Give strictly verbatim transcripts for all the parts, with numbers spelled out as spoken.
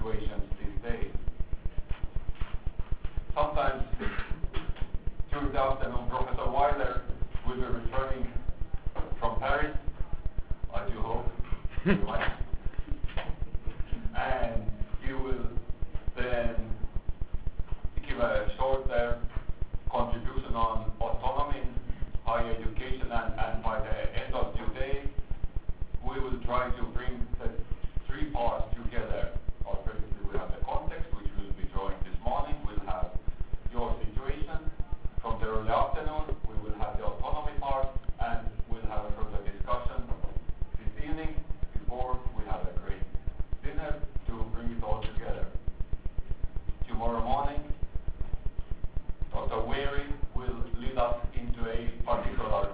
situations these days. Sometimes during the afternoon, Professor Weiler will be returning from Paris, I do hope, and he will then give a short uh, contribution on autonomy in higher education, and, and by the end of today, we will try to bring the three parts together. Or basically, we have the context, which we will be drawing this morning. We'll have your situation from the early afternoon. We will have the autonomy part, and we'll have a further discussion this evening before we have a great dinner to bring it all together. Tomorrow morning, Doctor Weary will lead us into a particular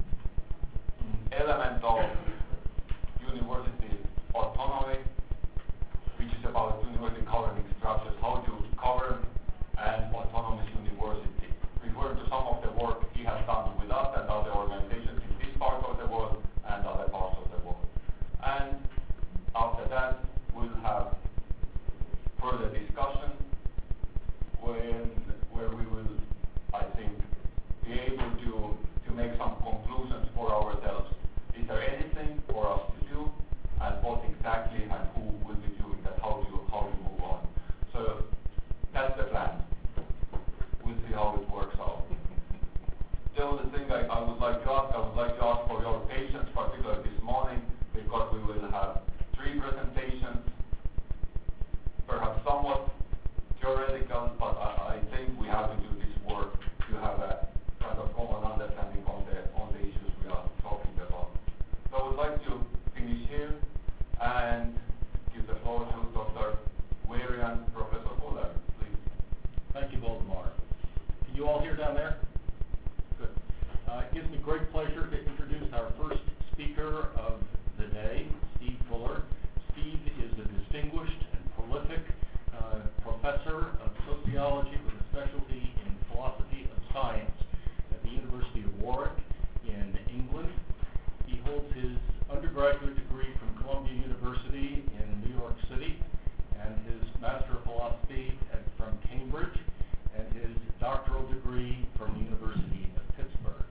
element of university autonomy, which is about university governing structures, how to govern an autonomous university, referring to some of the work he has done with us and other organizations in this part of the world and other parts of the world. And after that, we'll have further discussion when, where we will, I think, be able to, to make some conclusions for ourselves. Is there anything for us to do, and what exactly, and who will be doing that, how do you, how do you move on? So that's the plan. We'll see how it works out. The only thing I, I would like to ask, I would like to ask for your patience, particularly this morning, because we will have three presentations, perhaps somewhat theoretical, but I, I think we have to do this work to have a kind of common understanding on the on the issues we are talking about. So I would like to finish here and give the floor to Doctor Weary and Professor Fuller, please. Thank you, Voldemar. Can you all hear down there? Good. Uh, it gives me great pleasure to introduce our first speaker of the day, Steve Fuller. Steve is a distinguished and prolific uh, professor of sociology with a specialty in philosophy of science at the University of Warwick in England. He holds his undergraduate degree from Columbia University in New York City and his Master of Philosophy at, from Cambridge and his doctoral degree from the University of Pittsburgh.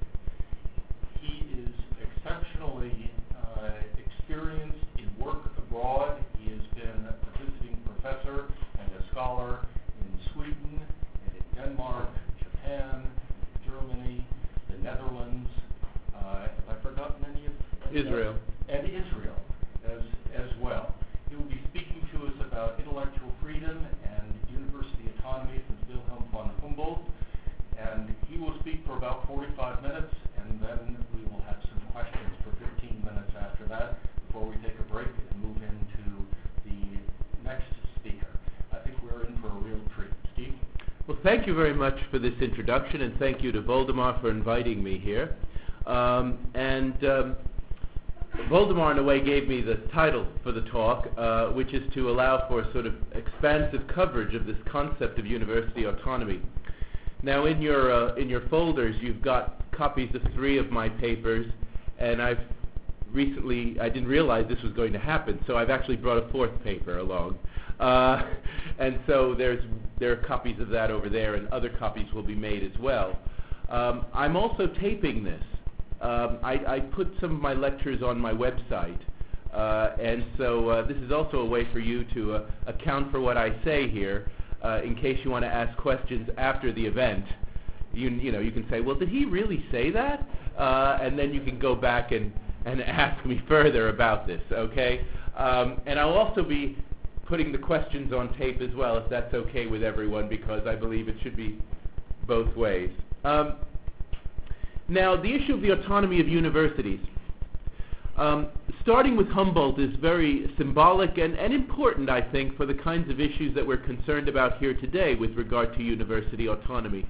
He is exceptionally uh, experienced in work abroad. He has been a visiting professor and a scholar in Sweden, and in Denmark, Japan, Germany, the Netherlands. Uh, have I forgotten any of Israel. And Israel as, as well. He will be speaking to us about intellectual freedom and university autonomy since Wilhelm von Humboldt. And he will speak for about forty-five minutes, and then we will have some questions for fifteen minutes after that before we take a break and move into the next speaker. I think we're in for a real treat. Steve? Well, thank you very much for this introduction, and thank you to Voldemar for inviting me here. Um, and um, Voldemar, in a way, gave me the title for the talk, uh, which is to allow for sort of expansive coverage of this concept of university autonomy. Now, in your uh, in your folders, you've got copies of three of my papers, and I've recently, I didn't realize this was going to happen, so I've actually brought a fourth paper along. Uh, and so there's there are copies of that over there, and other copies will be made as well. Um, I'm also taping this. Um, I, I put some of my lectures on my website, uh, and so uh, this is also a way for you to uh, account for what I say here, uh, in case you want to ask questions after the event. You, you know, you can say, well, did he really say that? Uh, and then you can go back and, and ask me further about this, okay? Um, and I'll also be putting the questions on tape as well, if that's okay with everyone, because I believe it should be both ways. Um, Now, the issue of the autonomy of universities, um, starting with Humboldt, is very symbolic and, and important, I think, for the kinds of issues that we're concerned about here today with regard to university autonomy.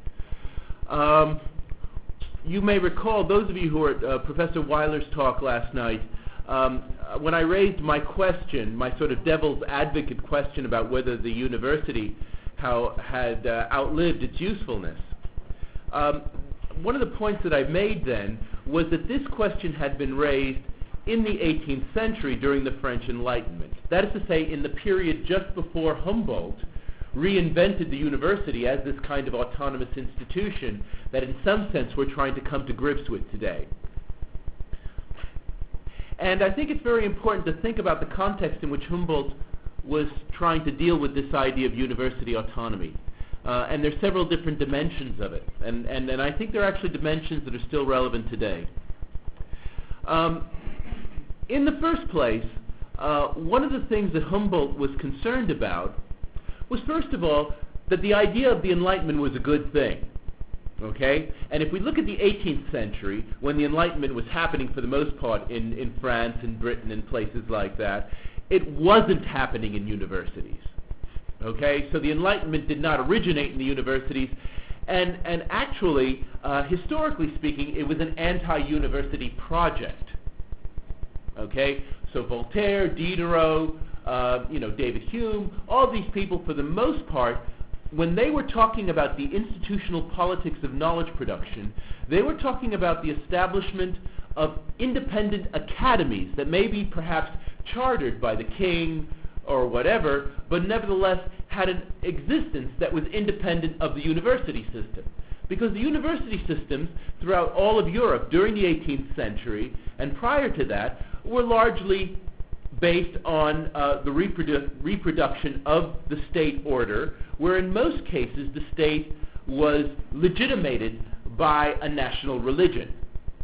Um, you may recall, those of you who were at uh, Professor Weiler's talk last night, um, when I raised my question, my sort of devil's advocate question about whether the university how, had uh, outlived its usefulness, um, one of the points that I made then was that this question had been raised in the eighteenth century during the French Enlightenment. That is to say, in the period just before Humboldt reinvented the university as this kind of autonomous institution that in some sense we're trying to come to grips with today. And I think it's very important to think about the context in which Humboldt was trying to deal with this idea of university autonomy. Uh, and there are several different dimensions of it. And, and, and I think there are actually dimensions that are still relevant today. Um, in the first place, uh, one of the things that Humboldt was concerned about was, first of all, that the idea of the Enlightenment was a good thing. Okay? And if we look at the eighteenth century, when the Enlightenment was happening for the most part in, in France and Britain and places like that, it wasn't happening in universities. Okay? So the Enlightenment did not originate in the universities, and, and actually, uh, historically speaking, it was an anti-university project. Okay? So Voltaire, Diderot, uh, you know, David Hume, all these people, for the most part, when they were talking about the institutional politics of knowledge production, they were talking about the establishment of independent academies that may be perhaps chartered by the king or whatever, but nevertheless had an existence that was independent of the university system. Because the university systems throughout all of Europe during the eighteenth century and prior to that were largely based on uh, the reprodu- reproduction of the state order, where in most cases the state was legitimated by a national religion.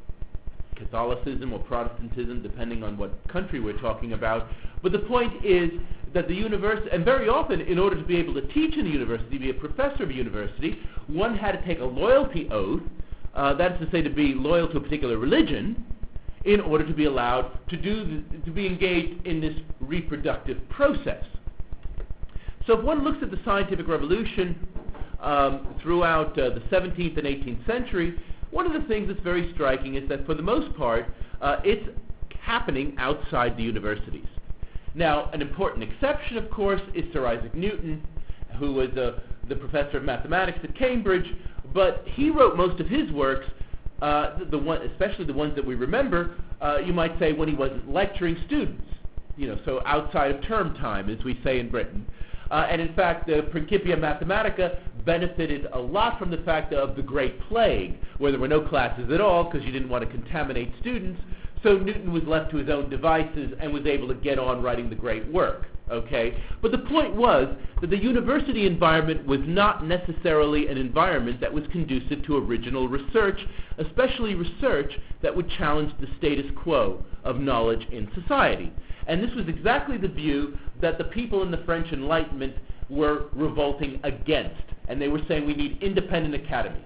Catholicism or Protestantism, depending on what country we're talking about. But the point is that the university, and very often in order to be able to teach in a university, be a professor of a university, one had to take a loyalty oath, uh, that is to say to be loyal to a particular religion, in order to be allowed to do the, to be engaged in this reproductive process. So if one looks at the scientific revolution um, throughout uh, the seventeenth and eighteenth century, one of the things that's very striking is that for the most part, uh, it's happening outside the universities. Now, an important exception, of course, is Sir Isaac Newton, who was uh, the professor of mathematics at Cambridge, but he wrote most of his works, uh, the, the one, especially the ones that we remember, uh, you might say when he wasn't lecturing students, you know, so outside of term time, as we say in Britain. Uh, and in fact, the Principia Mathematica benefited a lot from the fact of the Great Plague, where there were no classes at all because you didn't want to contaminate students. So Newton was left to his own devices and was able to get on writing the great work. Okay? But the point was that the university environment was not necessarily an environment that was conducive to original research, especially research that would challenge the status quo of knowledge in society. And this was exactly the view that the people in the French Enlightenment were revolting against. And they were saying we need independent academies.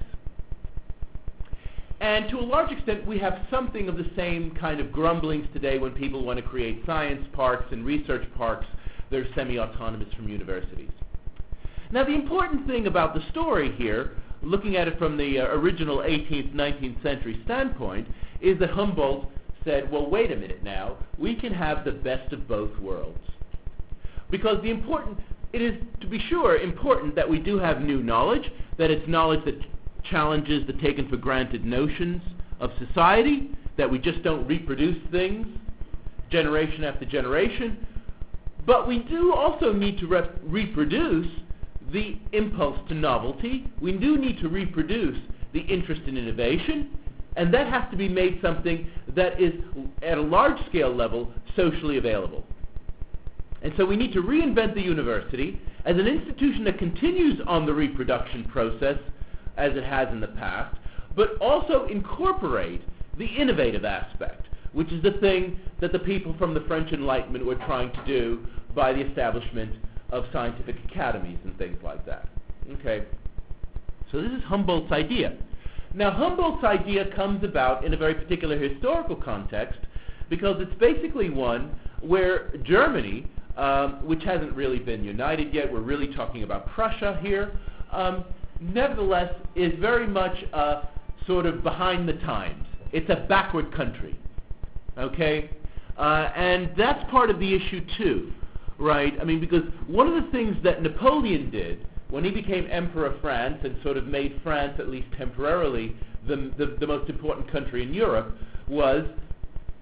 And to a large extent, we have something of the same kind of grumblings today when people want to create science parks and research parks that are semi-autonomous from universities. Now, the important thing about the story here, looking at it from the uh, original eighteenth, nineteenth century standpoint, is that Humboldt said, well, wait a minute now, we can have the best of both worlds. Because the important, it is, to be sure, important that we do have new knowledge, that it's knowledge that challenges the taken for granted notions of society, that we just don't reproduce things generation after generation, but we do also need to rep- reproduce the impulse to novelty. We do need to reproduce the interest in innovation, and that has to be made something that is, at a large scale level, socially available. And so we need to reinvent the university as an institution that continues on the reproduction process as it has in the past, but also incorporate the innovative aspect, which is the thing that the people from the French Enlightenment were trying to do by the establishment of scientific academies and things like that. Okay, so this is Humboldt's idea. Now, Humboldt's idea comes about in a very particular historical context because it's basically one where Germany, um, which hasn't really been united yet, we're really talking about Prussia here, um, nevertheless is very much uh, sort of behind the times. It's a backward country, okay? Uh, and that's part of the issue too, right? I mean, because one of the things that Napoleon did when he became Emperor of France and sort of made France, at least temporarily, the, the, the most important country in Europe, was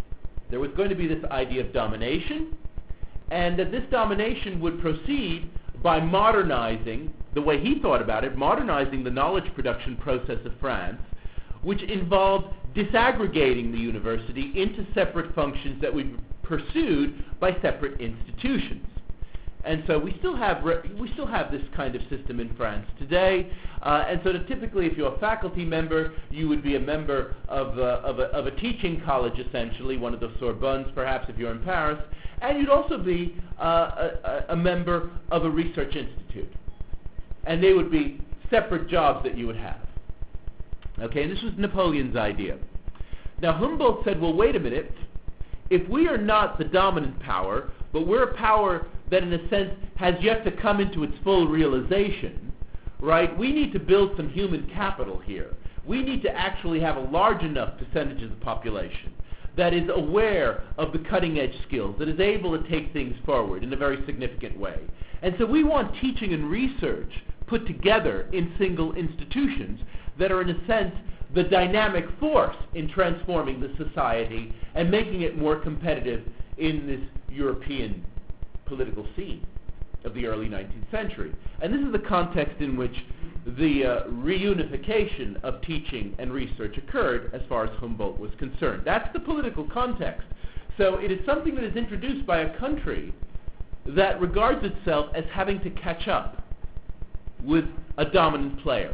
There was going to be this idea of domination, and that this domination would proceed by modernizing, the way he thought about it, modernizing the knowledge production process of France, which involved disaggregating the university into separate functions that would be pursued by separate institutions. And so we still have re- we still have this kind of system in France today. Uh, and so that typically, if you're a faculty member, you would be a member of a, of, a, of a teaching college, essentially, one of the Sorbonnes, perhaps, if you're in Paris. And you'd also be uh, a, a member of a research institute. And they would be separate jobs that you would have. Okay, and this was Napoleon's idea. Now, Humboldt said, well, wait a minute. If we are not the dominant power, but we're a power that, in a sense, has yet to come into its full realization, right, we need to build some human capital here. We need to actually have a large enough percentage of the population that is aware of the cutting-edge skills, that is able to take things forward in a very significant way. And so we want teaching and research put together in single institutions that are, in a sense, the dynamic force in transforming the society and making it more competitive in this European political scene of the early nineteenth century. And this is the context in which the uh, reunification of teaching and research occurred as far as Humboldt was concerned. That's the political context. So it is something that is introduced by a country that regards itself as having to catch up with a dominant player.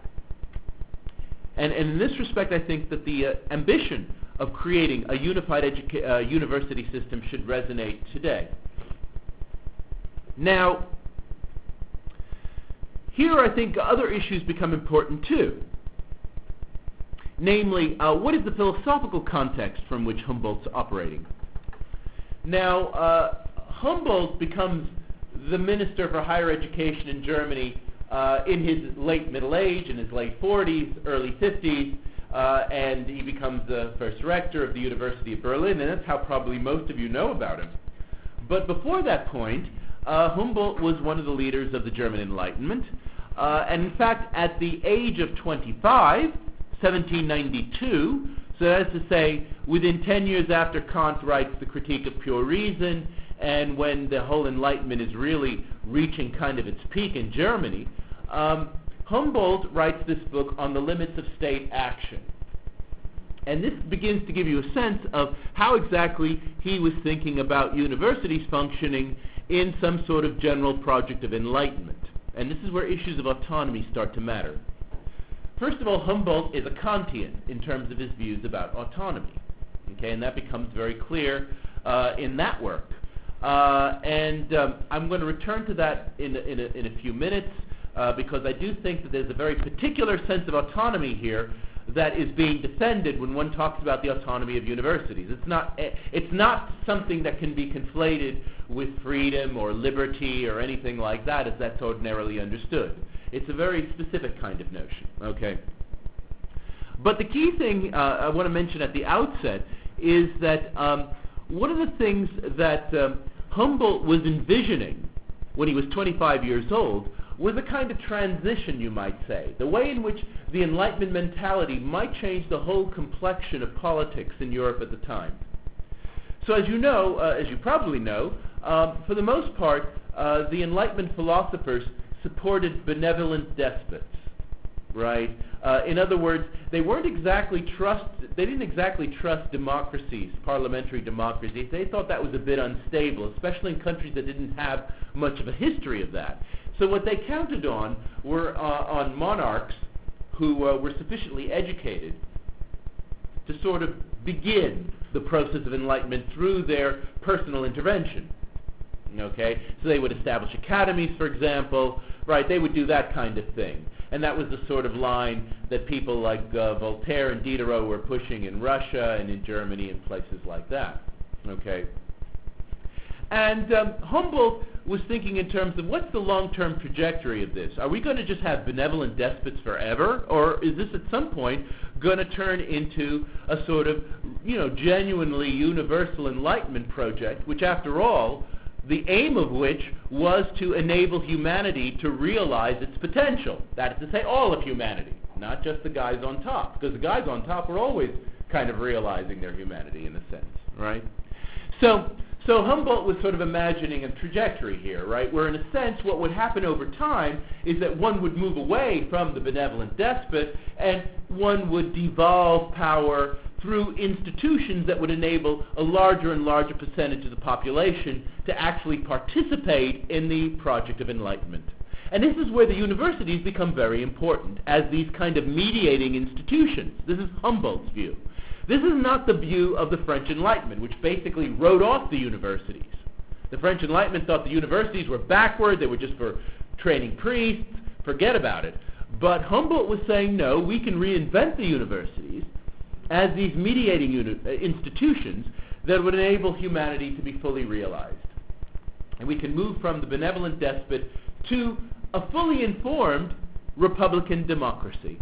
And, and in this respect, I think that the uh, ambition of creating a unified educa- uh, university system should resonate today. Now, here I think other issues become important too. Namely, uh, what is the philosophical context from which Humboldt's operating? Now, uh, Humboldt becomes the Minister for Higher Education in Germany uh, in his late middle age, in his late forties, early fifties, uh, and he becomes the first rector of the University of Berlin, and that's how probably most of you know about him. But before that point, uh, Humboldt was one of the leaders of the German Enlightenment, uh, and in fact, at the age of twenty-five, seventeen ninety-two, so that is to say, within ten years after Kant writes the Critique of Pure Reason, and when the whole Enlightenment is really reaching kind of its peak in Germany, um, Humboldt writes this book on the limits of state action. And this begins to give you a sense of how exactly he was thinking about universities functioning in some sort of general project of enlightenment. And this is where issues of autonomy start to matter. First of all, Humboldt is a Kantian in terms of his views about autonomy. Okay, and that becomes very clear uh, in that work. Uh, and um, I'm going to return to that in a, in a, in a few minutes uh, because I do think that there's a very particular sense of autonomy here that is being defended when one talks about the autonomy of universities. It's not, it's not something that can be conflated with freedom or liberty or anything like that as that's ordinarily understood. It's a very specific kind of notion, okay? But the key thing uh, I want to mention at the outset is that um, one of the things that um, Humboldt was envisioning when he was twenty-five years old was a kind of transition, you might say, the way in which the Enlightenment mentality might change the whole complexion of politics in Europe at the time. So as you know, uh, as you probably know, um, for the most part, uh, the Enlightenment philosophers supported benevolent despots, right? Uh, in other words, they weren't exactly trust, they didn't exactly trust democracies, parliamentary democracies. They thought that was a bit unstable, especially in countries that didn't have much of a history of that. So what they counted on were uh, on monarchs who uh, were sufficiently educated to sort of begin the process of enlightenment through their personal intervention. Okay, so they would establish academies, for example, right? They would do that kind of thing, and that was the sort of line that people like uh, Voltaire and Diderot were pushing in Russia and in Germany and places like that. Okay, and um, Humboldt was thinking in terms of what's the long-term trajectory of this? Are we going to just have benevolent despots forever, or is this at some point going to turn into a sort of, you know, genuinely universal enlightenment project, which, after all, the aim of which was to enable humanity to realize its potential. That is to say, all of humanity, not just the guys on top, because the guys on top were always kind of realizing their humanity in a sense, right? So, so Humboldt was sort of imagining a trajectory here, right, where in a sense what would happen over time is that one would move away from the benevolent despot and one would devolve power through institutions that would enable a larger and larger percentage of the population to actually participate in the project of enlightenment. And this is where the universities become very important as these kind of mediating institutions. This is Humboldt's view. This is not the view of the French Enlightenment, which basically wrote off the universities. The French Enlightenment thought the universities were backward, they were just for training priests, forget about it. But Humboldt was saying, no, we can reinvent the universities as these mediating uni- uh, institutions that would enable humanity to be fully realized. And we can move from the benevolent despot to a fully informed republican democracy.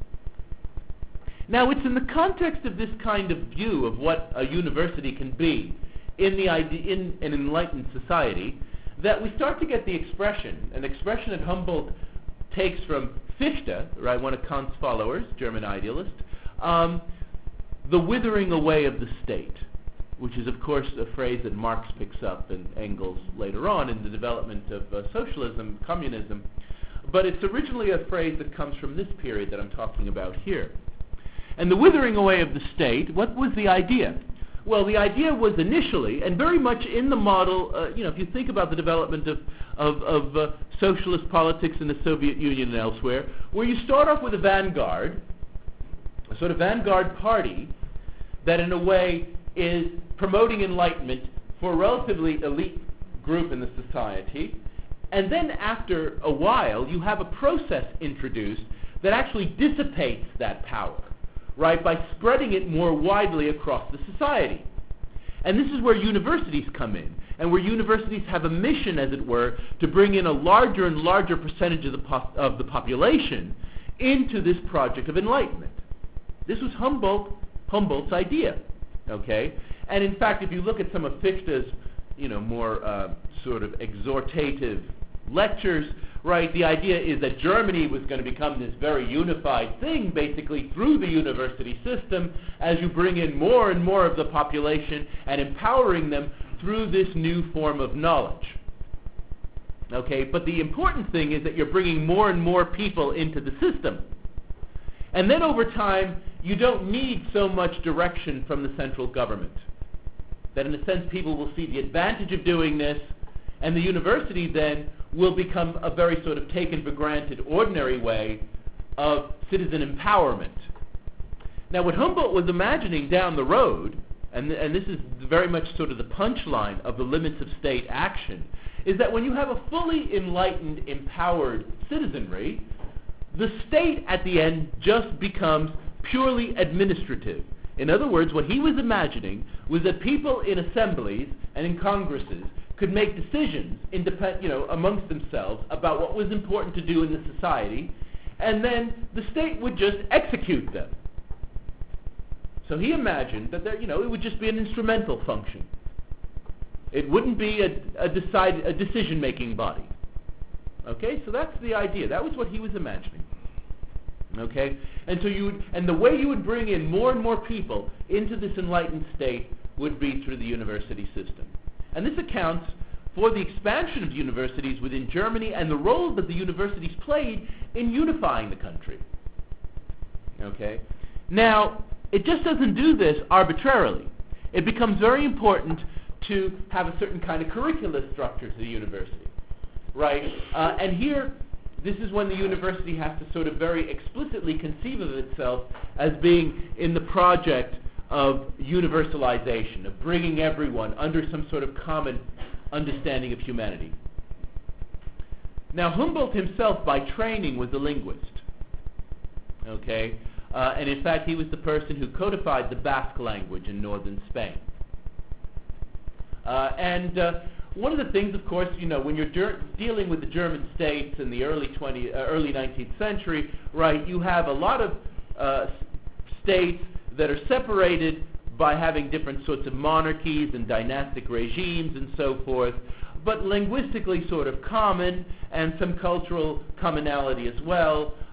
Now, it's in the context of this kind of view of what a university can be in, the idea, in an enlightened society that we start to get the expression, an expression that Humboldt takes from Fichte, right, one of Kant's followers, German idealist, um, the withering away of the state, which is, of course, a phrase that Marx picks up and Engels later on in the development of uh, socialism, communism. But it's originally a phrase that comes from this period that I'm talking about here. And the withering away of the state, what was the idea? Well, the idea was initially, and very much in the model, uh, you know, if you think about the development of, of, of uh, socialist politics in the Soviet Union and elsewhere, where you start off with a vanguard, a sort of vanguard party that in a way is promoting enlightenment for a relatively elite group in the society, and then after a while you have a process introduced that actually dissipates that power, right, by spreading it more widely across the society. And this is where universities come in, and where universities have a mission, as it were, to bring in a larger and larger percentage of the, po- of the population into this project of enlightenment. This was Humboldt, Humboldt's idea, okay? And in fact, if you look at some of Fichte's, you know, more uh, sort of exhortative lectures, right, the idea is that Germany was going to become this very unified thing, basically through the university system, as you bring in more and more of the population and empowering them through this new form of knowledge. Okay, but the important thing is that you're bringing more and more people into the system. And then over time, you don't need so much direction from the central government. That in a sense, people will see the advantage of doing this, and the university then will become a very sort of taken for granted ordinary way of citizen empowerment. Now, what Humboldt was imagining down the road, and, th- and this is very much sort of the punchline of the limits of state action, is that when you have a fully enlightened, empowered citizenry, the state at the end just becomes purely administrative. In other words, what he was imagining was that people in assemblies and in congresses could make decisions independ- you know, amongst themselves about what was important to do in the society, and then the state would just execute them. So he imagined that there, you know, it would just be an instrumental function. It wouldn't be a, a, decide, a decision-making body. Okay, so that's the idea. That was what he was imagining. Okay, and so you would, and the way you would bring in more and more people into this enlightened state would be through the university system. And this accounts for the expansion of universities within Germany and the role that the universities played in unifying the country. Okay? Now, it just doesn't do this arbitrarily. It becomes very important to have a certain kind of curricular structure to the university. Right? Uh, and here, this is when the university has to sort of very explicitly conceive of itself as being in the project of universalization, of bringing everyone under some sort of common understanding of humanity. Now, Humboldt himself, by training, was a linguist. Okay? Uh, and in fact, he was the person who codified the Basque language in northern Spain. Uh, and uh, one of the things, of course, you know, when you're de- dealing with the German states in the early twentieth, uh, early nineteenth century, right, you have a lot of uh, states that are separated by having different sorts of monarchies and dynastic regimes and so forth, but linguistically sort of common, and some cultural commonality as well.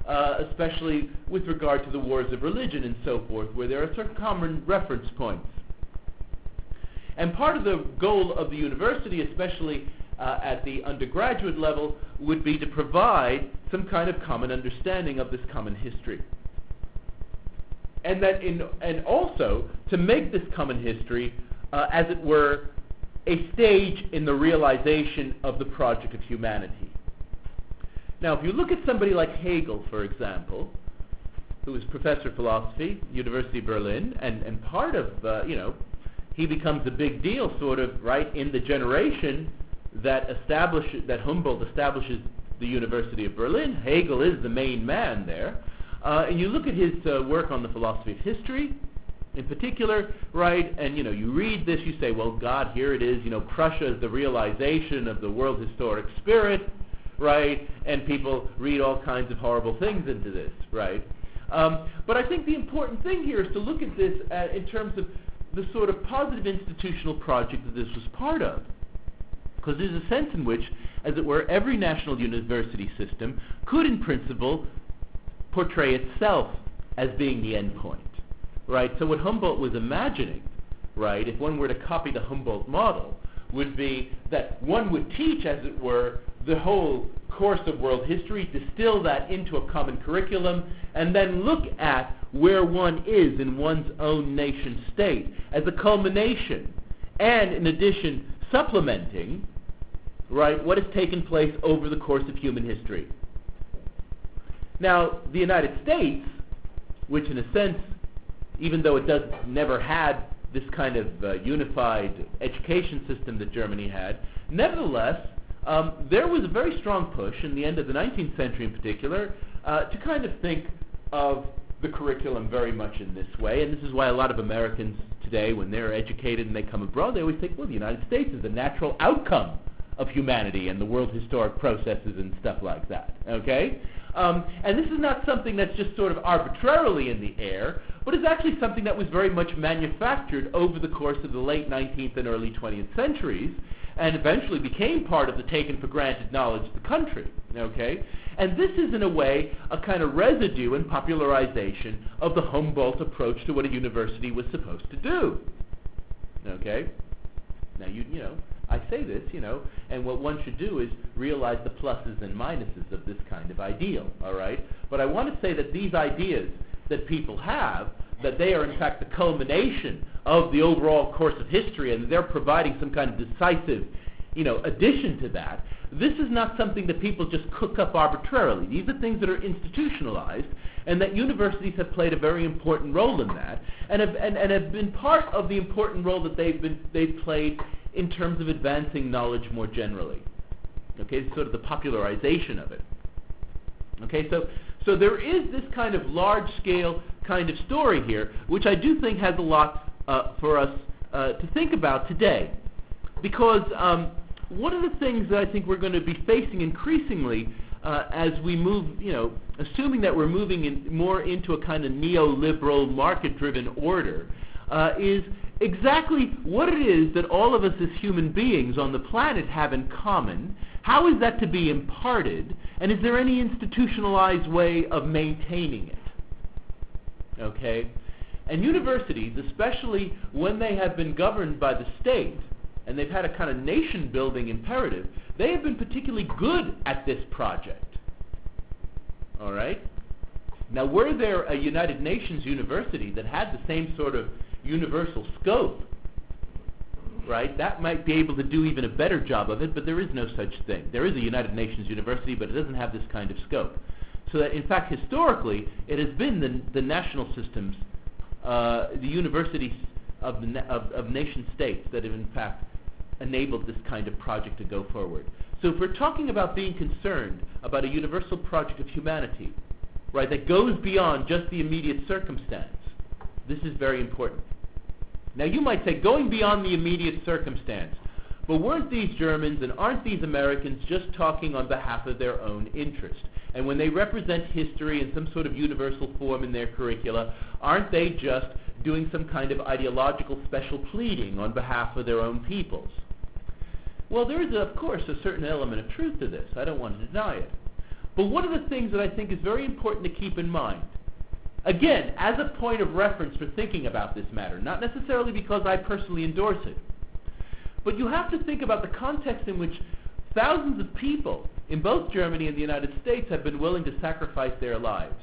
uh, especially with regard to the wars of religion and so forth, where there are certain common reference points. And part of the goal of the university, especially uh, at the undergraduate level, would be to provide some kind of common understanding of this common history. And that in, and also to make this common history, uh, as it were, a stage in the realization of the project of humanity. Now, if you look at somebody like Hegel, for example, who is professor of philosophy, University of Berlin, and, and part of, uh, you know, he becomes a big deal, sort of, right, in the generation that establishes, that Humboldt establishes the University of Berlin. Hegel is the main man there. Uh, and you look at his uh, work on the philosophy of history, in particular, right, and, you know, you read this, you say, well, God, here it is, you know, Prussia is the realization of the world historic spirit, right, and people read all kinds of horrible things into this, right. Um, but I think the important thing here is to look at this uh, in terms of the sort of positive institutional project that this was part of. Because there's a sense in which, as it were, every national university system could, in principle, portray itself as being the end point, right? So what Humboldt was imagining, right, if one were to copy the Humboldt model, would be that one would teach, as it were, the whole course of world history, distill that into a common curriculum, and then look at where one is in one's own nation state as a culmination, and in addition, supplementing, right, what has taken place over the course of human history. Now, the United States, which in a sense, even though it does never had this kind of uh, unified education system that Germany had, nevertheless, um, there was a very strong push in the end of the nineteenth century in particular uh, to kind of think of the curriculum very much in this way. And this is why a lot of Americans today, when they're educated and they come abroad, they always think, well, the United States is the natural outcome of humanity and the world historic processes and stuff like that, okay? Um, and this is not something that's just sort of arbitrarily in the air, but is actually something that was very much manufactured over the course of the late nineteenth and early twentieth centuries, and eventually became part of the taken-for-granted knowledge of the country, okay? And this is, in a way, a kind of residue and popularization of the Humboldt approach to what a university was supposed to do, okay? Now, you, you know, I say this, you know, and what one should do is realize the pluses and minuses of this kind of ideal, all right? But I want to say that these ideas that people have, that they are in fact the culmination of the overall course of history, and they're providing some kind of decisive, you know, addition to that. This is not something that people just cook up arbitrarily. These are things that are institutionalized, and that universities have played a very important role in that, and have, and, and have been part of the important role that they've been they've played in terms of advancing knowledge more generally. Okay, sort of the popularization of it. Okay, so so there is this kind of large-scale kind of story here, which I do think has a lot uh, for us uh, to think about today, because um, one of the things that I think we're going to be facing increasingly uh, as we move, you know, assuming that we're moving in more into a kind of neoliberal, market-driven order, uh, is exactly what it is that all of us as human beings on the planet have in common. How is that to be imparted, and is there any institutionalized way of maintaining it? Okay? And universities, especially when they have been governed by the state, and they've had a kind of nation-building imperative, they have been particularly good at this project. All right? Now, were there a United Nations university that had the same sort of universal scope, right, that might be able to do even a better job of it, but there is no such thing. There is a United Nations university, but it doesn't have this kind of scope. So that, in fact, historically, it has been the, the national systems, uh, the universities of, the na- of, of nation states that have, in fact, enabled this kind of project to go forward. So if we're talking about being concerned about a universal project of humanity, right, that goes beyond just the immediate circumstance, this is very important. Now, you might say, going beyond the immediate circumstance, but weren't these Germans and aren't these Americans just talking on behalf of their own interest? And when they represent history in some sort of universal form in their curricula, aren't they just doing some kind of ideological special pleading on behalf of their own peoples? Well, there is, of course, a certain element of truth to this. I don't want to deny it. But one of the things that I think is very important to keep in mind, again, as a point of reference for thinking about this matter, not necessarily because I personally endorse it, but you have to think about the context in which thousands of people in both Germany and the United States have been willing to sacrifice their lives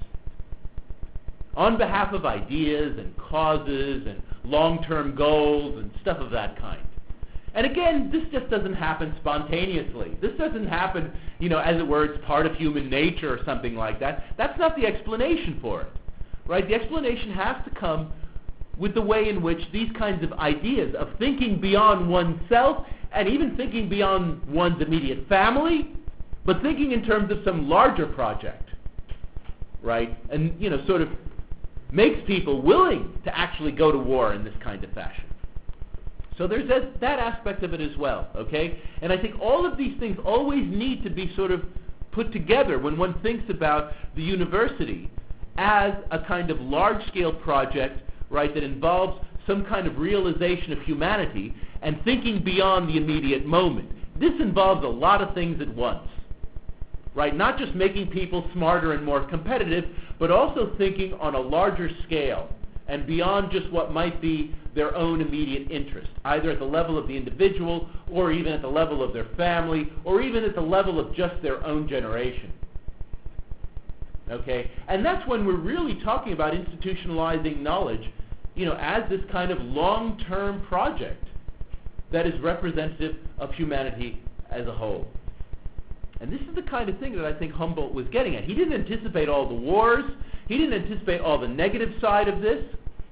on behalf of ideas and causes and long-term goals and stuff of that kind. And again, this just doesn't happen spontaneously. This doesn't happen, you know, as it were, it's part of human nature or something like that. That's not the explanation for it, right? The explanation has to come with the way in which these kinds of ideas of thinking beyond oneself and even thinking beyond one's immediate family, but thinking in terms of some larger project, right? And, you know, sort of makes people willing to actually go to war in this kind of fashion. So there's that, that aspect of it as well, okay? And I think all of these things always need to be sort of put together when one thinks about the university as a kind of large-scale project, right, that involves some kind of realization of humanity and thinking beyond the immediate moment. This involves a lot of things at once, right? Not just making people smarter and more competitive, but also thinking on a larger scale and beyond just what might be their own immediate interest, either at the level of the individual or even at the level of their family or even at the level of just their own generation. Okay? And that's when we're really talking about institutionalizing knowledge, you know, as this kind of long-term project that is representative of humanity as a whole. And this is the kind of thing that I think Humboldt was getting at. He didn't anticipate all the wars. He didn't anticipate all the negative side of this.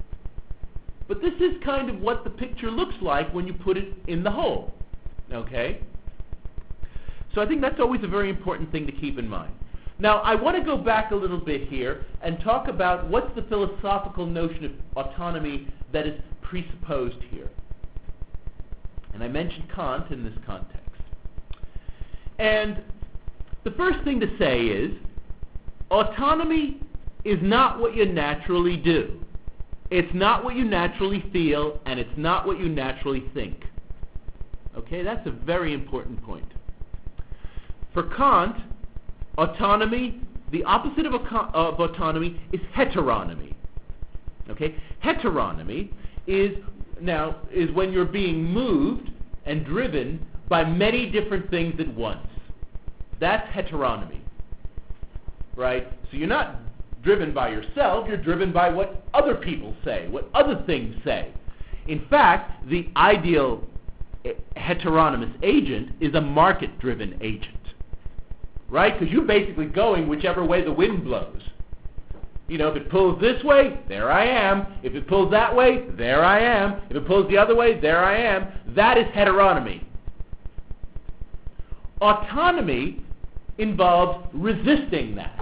But this is kind of what the picture looks like when you put it in the whole. Okay? So I think that's always a very important thing to keep in mind. Now, I want to go back a little bit here and talk about what's the philosophical notion of autonomy that is presupposed here. And I mentioned Kant in this context. And the first thing to say is, autonomy is not what you naturally do. It's not what you naturally feel, and it's not what you naturally think. Okay, that's a very important point. For Kant, autonomy, the opposite of, a, of autonomy is heteronomy. Okay, heteronomy is now is when you're being moved and driven by many different things at once. That's heteronomy, right? So you're not driven by yourself, you're driven by what other people say, what other things say. In fact, the ideal heteronomous agent is a market-driven agent, right? Because you're basically going whichever way the wind blows. You know, if it pulls this way, there I am. If it pulls that way, there I am. If it pulls the other way, there I am. That is heteronomy. Autonomy involves resisting that.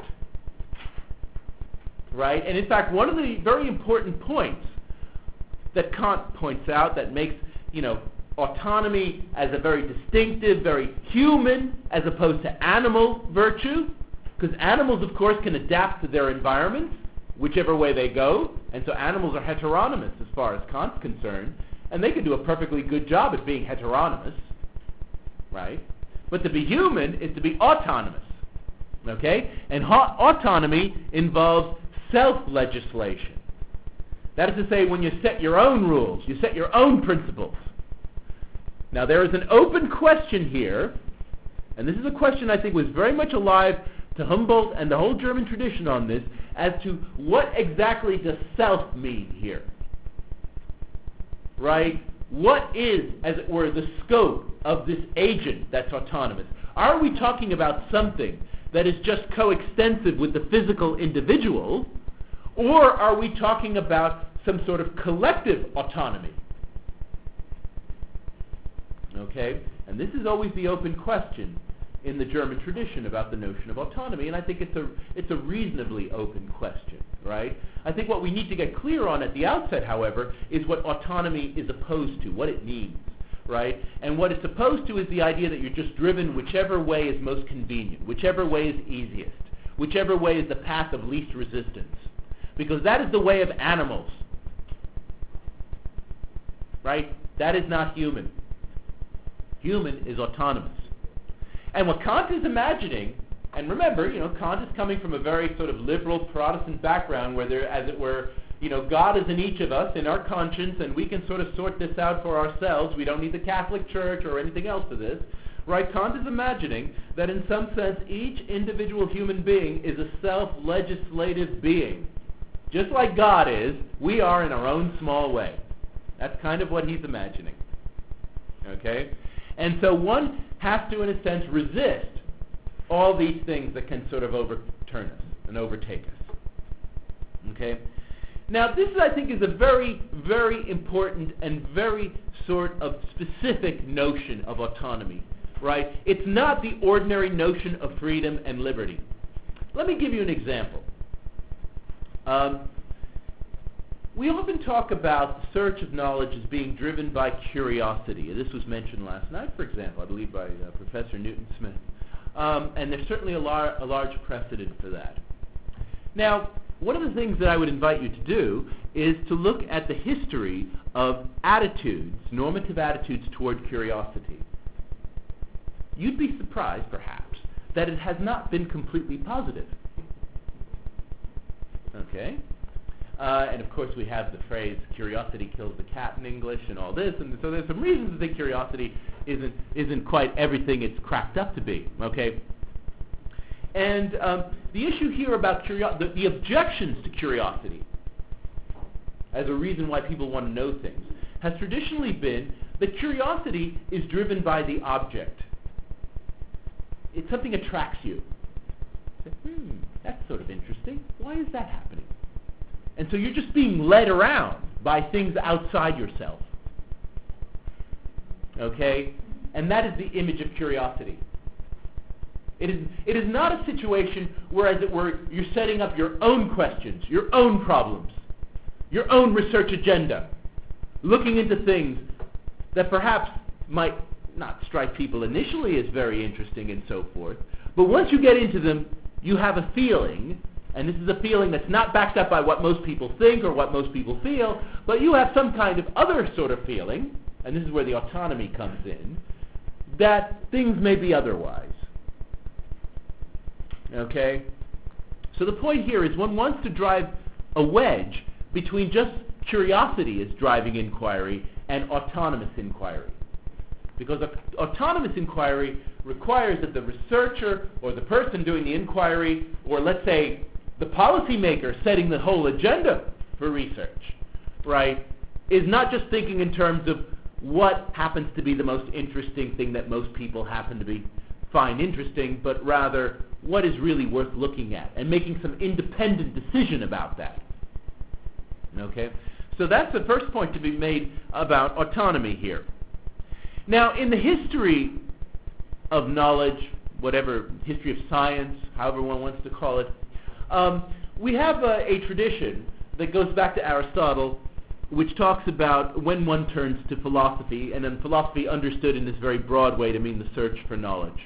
Right? And in fact, one of the very important points that Kant points out that makes, you know, autonomy as a very distinctive, very human, as opposed to animal virtue, because animals, of course, can adapt to their environments, whichever way they go, and so animals are heteronomous as far as Kant's concerned, and they can do a perfectly good job at being heteronomous, right? But to be human is to be autonomous, okay? And ha- autonomy involves self-legislation. That is to say, when you set your own rules, you set your own principles. Now, there is an open question here, and this is a question I think was very much alive to Humboldt and the whole German tradition on this, as to what exactly does self mean here? Right? What is, as it were, the scope of this agent that's autonomous? Are we talking about something that is just coextensive with the physical individual, or are we talking about some sort of collective autonomy? Okay? And this is always the open question in the German tradition about the notion of autonomy, and I think it's a it's a reasonably open question, right? I think what we need to get clear on at the outset, however, is what autonomy is opposed to, what it means, right? And what it's opposed to is the idea that you're just driven whichever way is most convenient, whichever way is easiest, whichever way is the path of least resistance, because that is the way of animals, right? That is not human. Human is autonomous. And what Kant is imagining And remember, you know, Kant is coming from a very sort of liberal Protestant background where there, as it were, you know, God is in each of us, in our conscience, and we can sort of sort this out for ourselves. We don't need the Catholic Church or anything else for this. Right? Kant is imagining that in some sense each individual human being is a self-legislative being. Just like God is, we are in our own small way. That's kind of what he's imagining. Okay? And so one has to, in a sense, resist all these things that can sort of overturn us and overtake us. Okay? Now, this, I think, is a very, very important and very sort of specific notion of autonomy. Right? It's not the ordinary notion of freedom and liberty. Let me give you an example. Um, we often talk about the search of knowledge as being driven by curiosity. This was mentioned last night, for example, I believe by uh, Professor Newton Smith. Um, and there's certainly a, lar- a large precedent for that. Now, one of the things that I would invite you to do is to look at the history of attitudes, normative attitudes toward curiosity. You'd be surprised, perhaps, that it has not been completely positive. Okay? Uh, and of course we have the phrase, curiosity kills the cat in English and all this, and so there's some reasons to think curiosity isn't, isn't quite everything it's cracked up to be. Okay? And um, the issue here about curiosity, the, the objections to curiosity as a reason why people want to know things, has traditionally been that curiosity is driven by the object. It's something attracts you. You say, hmm, that's sort of interesting. Why is that happening? And so you're just being led around by things outside yourself. Okay? And that is the image of curiosity. It is, it is not a situation where, as it were, you're setting up your own questions, your own problems, your own research agenda, looking into things that perhaps might not strike people initially as very interesting and so forth, but once you get into them, you have a feeling, and this is a feeling that's not backed up by what most people think or what most people feel, but you have some kind of other sort of feeling, and this is where the autonomy comes in, that things may be otherwise. Okay? So the point here is one wants to drive a wedge between just curiosity as driving inquiry and autonomous inquiry. Because a, autonomous inquiry requires that the researcher or the person doing the inquiry, or let's say the policymaker setting the whole agenda for research, right, is not just thinking in terms of what happens to be the most interesting thing that most people happen to be find interesting, but rather what is really worth looking at and making some independent decision about that. Okay? So that's the first point to be made about autonomy here. Now, in the history of knowledge, whatever, history of science, however one wants to call it, um, we have a, a tradition that goes back to Aristotle, which talks about when one turns to philosophy, and then philosophy understood in this very broad way to mean the search for knowledge.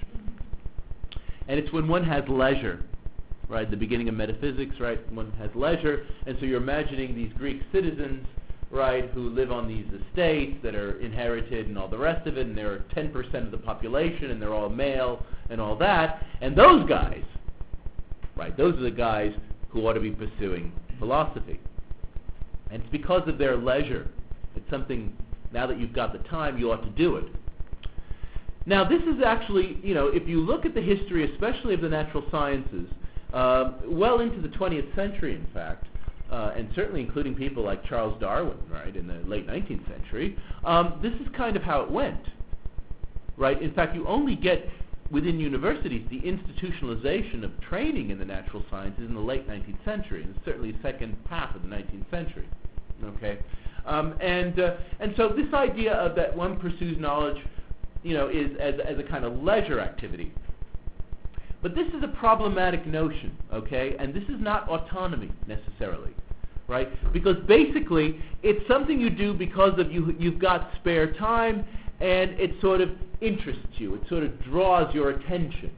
And it's when one has leisure, right, the beginning of metaphysics, right, one has leisure, and so you're imagining these Greek citizens, right, who live on these estates that are inherited and all the rest of it, and they're ten percent of the population, and they're all male and all that, and those guys, right, those are the guys who ought to be pursuing philosophy. And it's because of their leisure. It's something, now that you've got the time, you ought to do it. Now, this is actually, you know, if you look at the history, especially of the natural sciences, uh, well into the twentieth century, in fact, Uh, and certainly including people like Charles Darwin, right, in the late nineteenth century, um, this is kind of how it went, right? In fact, you only get within universities the institutionalization of training in the natural sciences in the late nineteenth century, and certainly the second half of the nineteenth century, okay? Um, and uh, and so this idea of that one pursues knowledge, you know, is as, as a kind of leisure activity. But this is a problematic notion, okay? And this is not autonomy necessarily, right? Because basically, it's something you do because of you, you've got spare time, and it sort of interests you. It sort of draws your attention.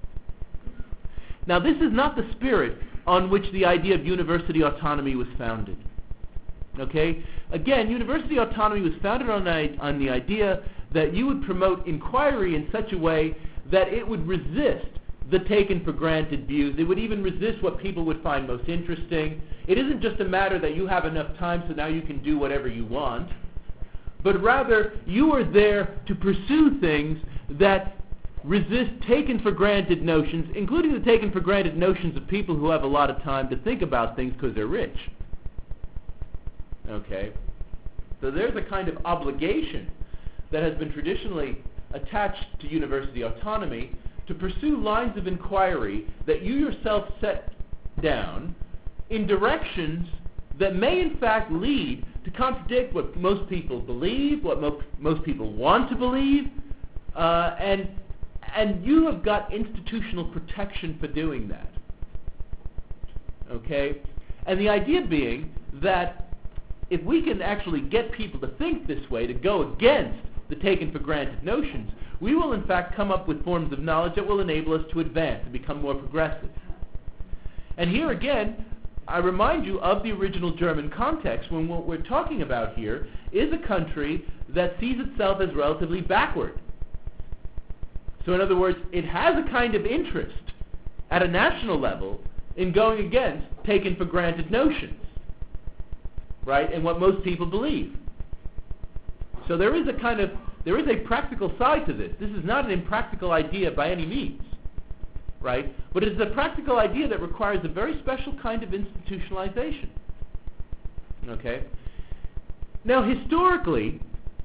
Now, this is not the spirit on which the idea of university autonomy was founded, okay? Again, university autonomy was founded on the, on the idea that you would promote inquiry in such a way that it would resist the taken-for-granted views. It would even resist what people would find most interesting. It isn't just a matter that you have enough time so now you can do whatever you want, but rather you are there to pursue things that resist taken-for-granted notions, including the taken-for-granted notions of people who have a lot of time to think about things because they're rich. Okay? So there's a kind of obligation that has been traditionally attached to university autonomy to pursue lines of inquiry that you yourself set down in directions that may in fact lead to contradict what most people believe, what mo- most people want to believe, uh, and and you have got institutional protection for doing that. Okay? And the idea being that if we can actually get people to think this way, to go against the taken-for-granted notions, we will in fact come up with forms of knowledge that will enable us to advance and become more progressive. And here again, I remind you of the original German context when what we're talking about here is a country that sees itself as relatively backward. So in other words, it has a kind of interest at a national level in going against taken-for-granted notions, right, and what most people believe. So there is a kind of, there is a practical side to this. This is not an impractical idea by any means, right? But it is a practical idea that requires a very special kind of institutionalization. Okay? Now, historically,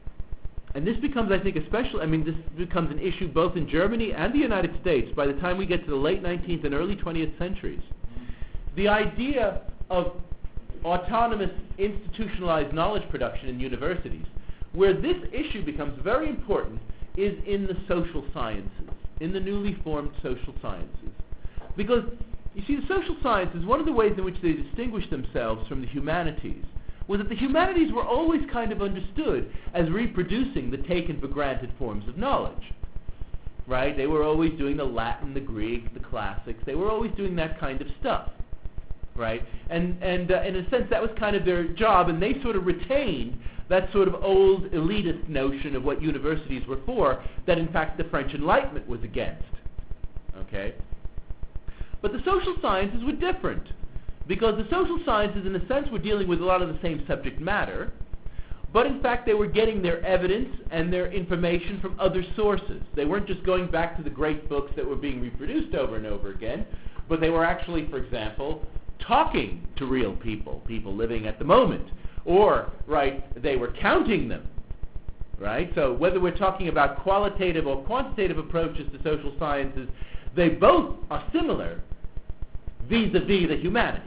and this becomes, I think, especially, I mean, this becomes an issue both in Germany and the United States by the time we get to the late nineteenth and early twentieth centuries. The idea of autonomous institutionalized knowledge production in universities, where this issue becomes very important, is in the social sciences, in the newly formed social sciences. Because, you see, the social sciences, one of the ways in which they distinguish themselves from the humanities was that the humanities were always kind of understood as reproducing the taken-for-granted forms of knowledge, right? They were always doing the Latin, the Greek, the classics. They were always doing that kind of stuff, right? And, and uh, in a sense, that was kind of their job, and they sort of retained that sort of old elitist notion of what universities were for that, in fact, the French Enlightenment was against, okay? But the social sciences were different, because the social sciences, in a sense, were dealing with a lot of the same subject matter, but in fact they were getting their evidence and their information from other sources. They weren't just going back to the great books that were being reproduced over and over again, but they were actually, for example, talking to real people, people living at the moment, or, right, they were counting them, right? So whether we're talking about qualitative or quantitative approaches to social sciences, they both are similar vis-a-vis the humanities,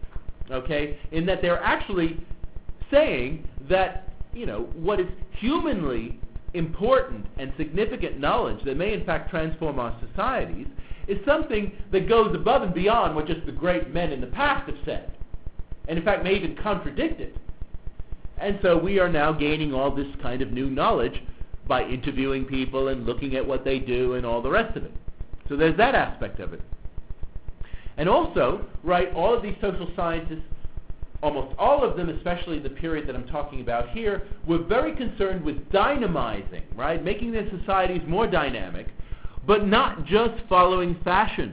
okay, in that they're actually saying that, you know, what is humanly important and significant knowledge that may in fact transform our societies is something that goes above and beyond what just the great men in the past have said, and in fact may even contradict it. And so we are now gaining all this kind of new knowledge by interviewing people and looking at what they do and all the rest of it. So there's that aspect of it. And also, right, all of these social sciences, almost all of them, especially the period that I'm talking about here, were very concerned with dynamizing, right, making their societies more dynamic, but not just following fashion.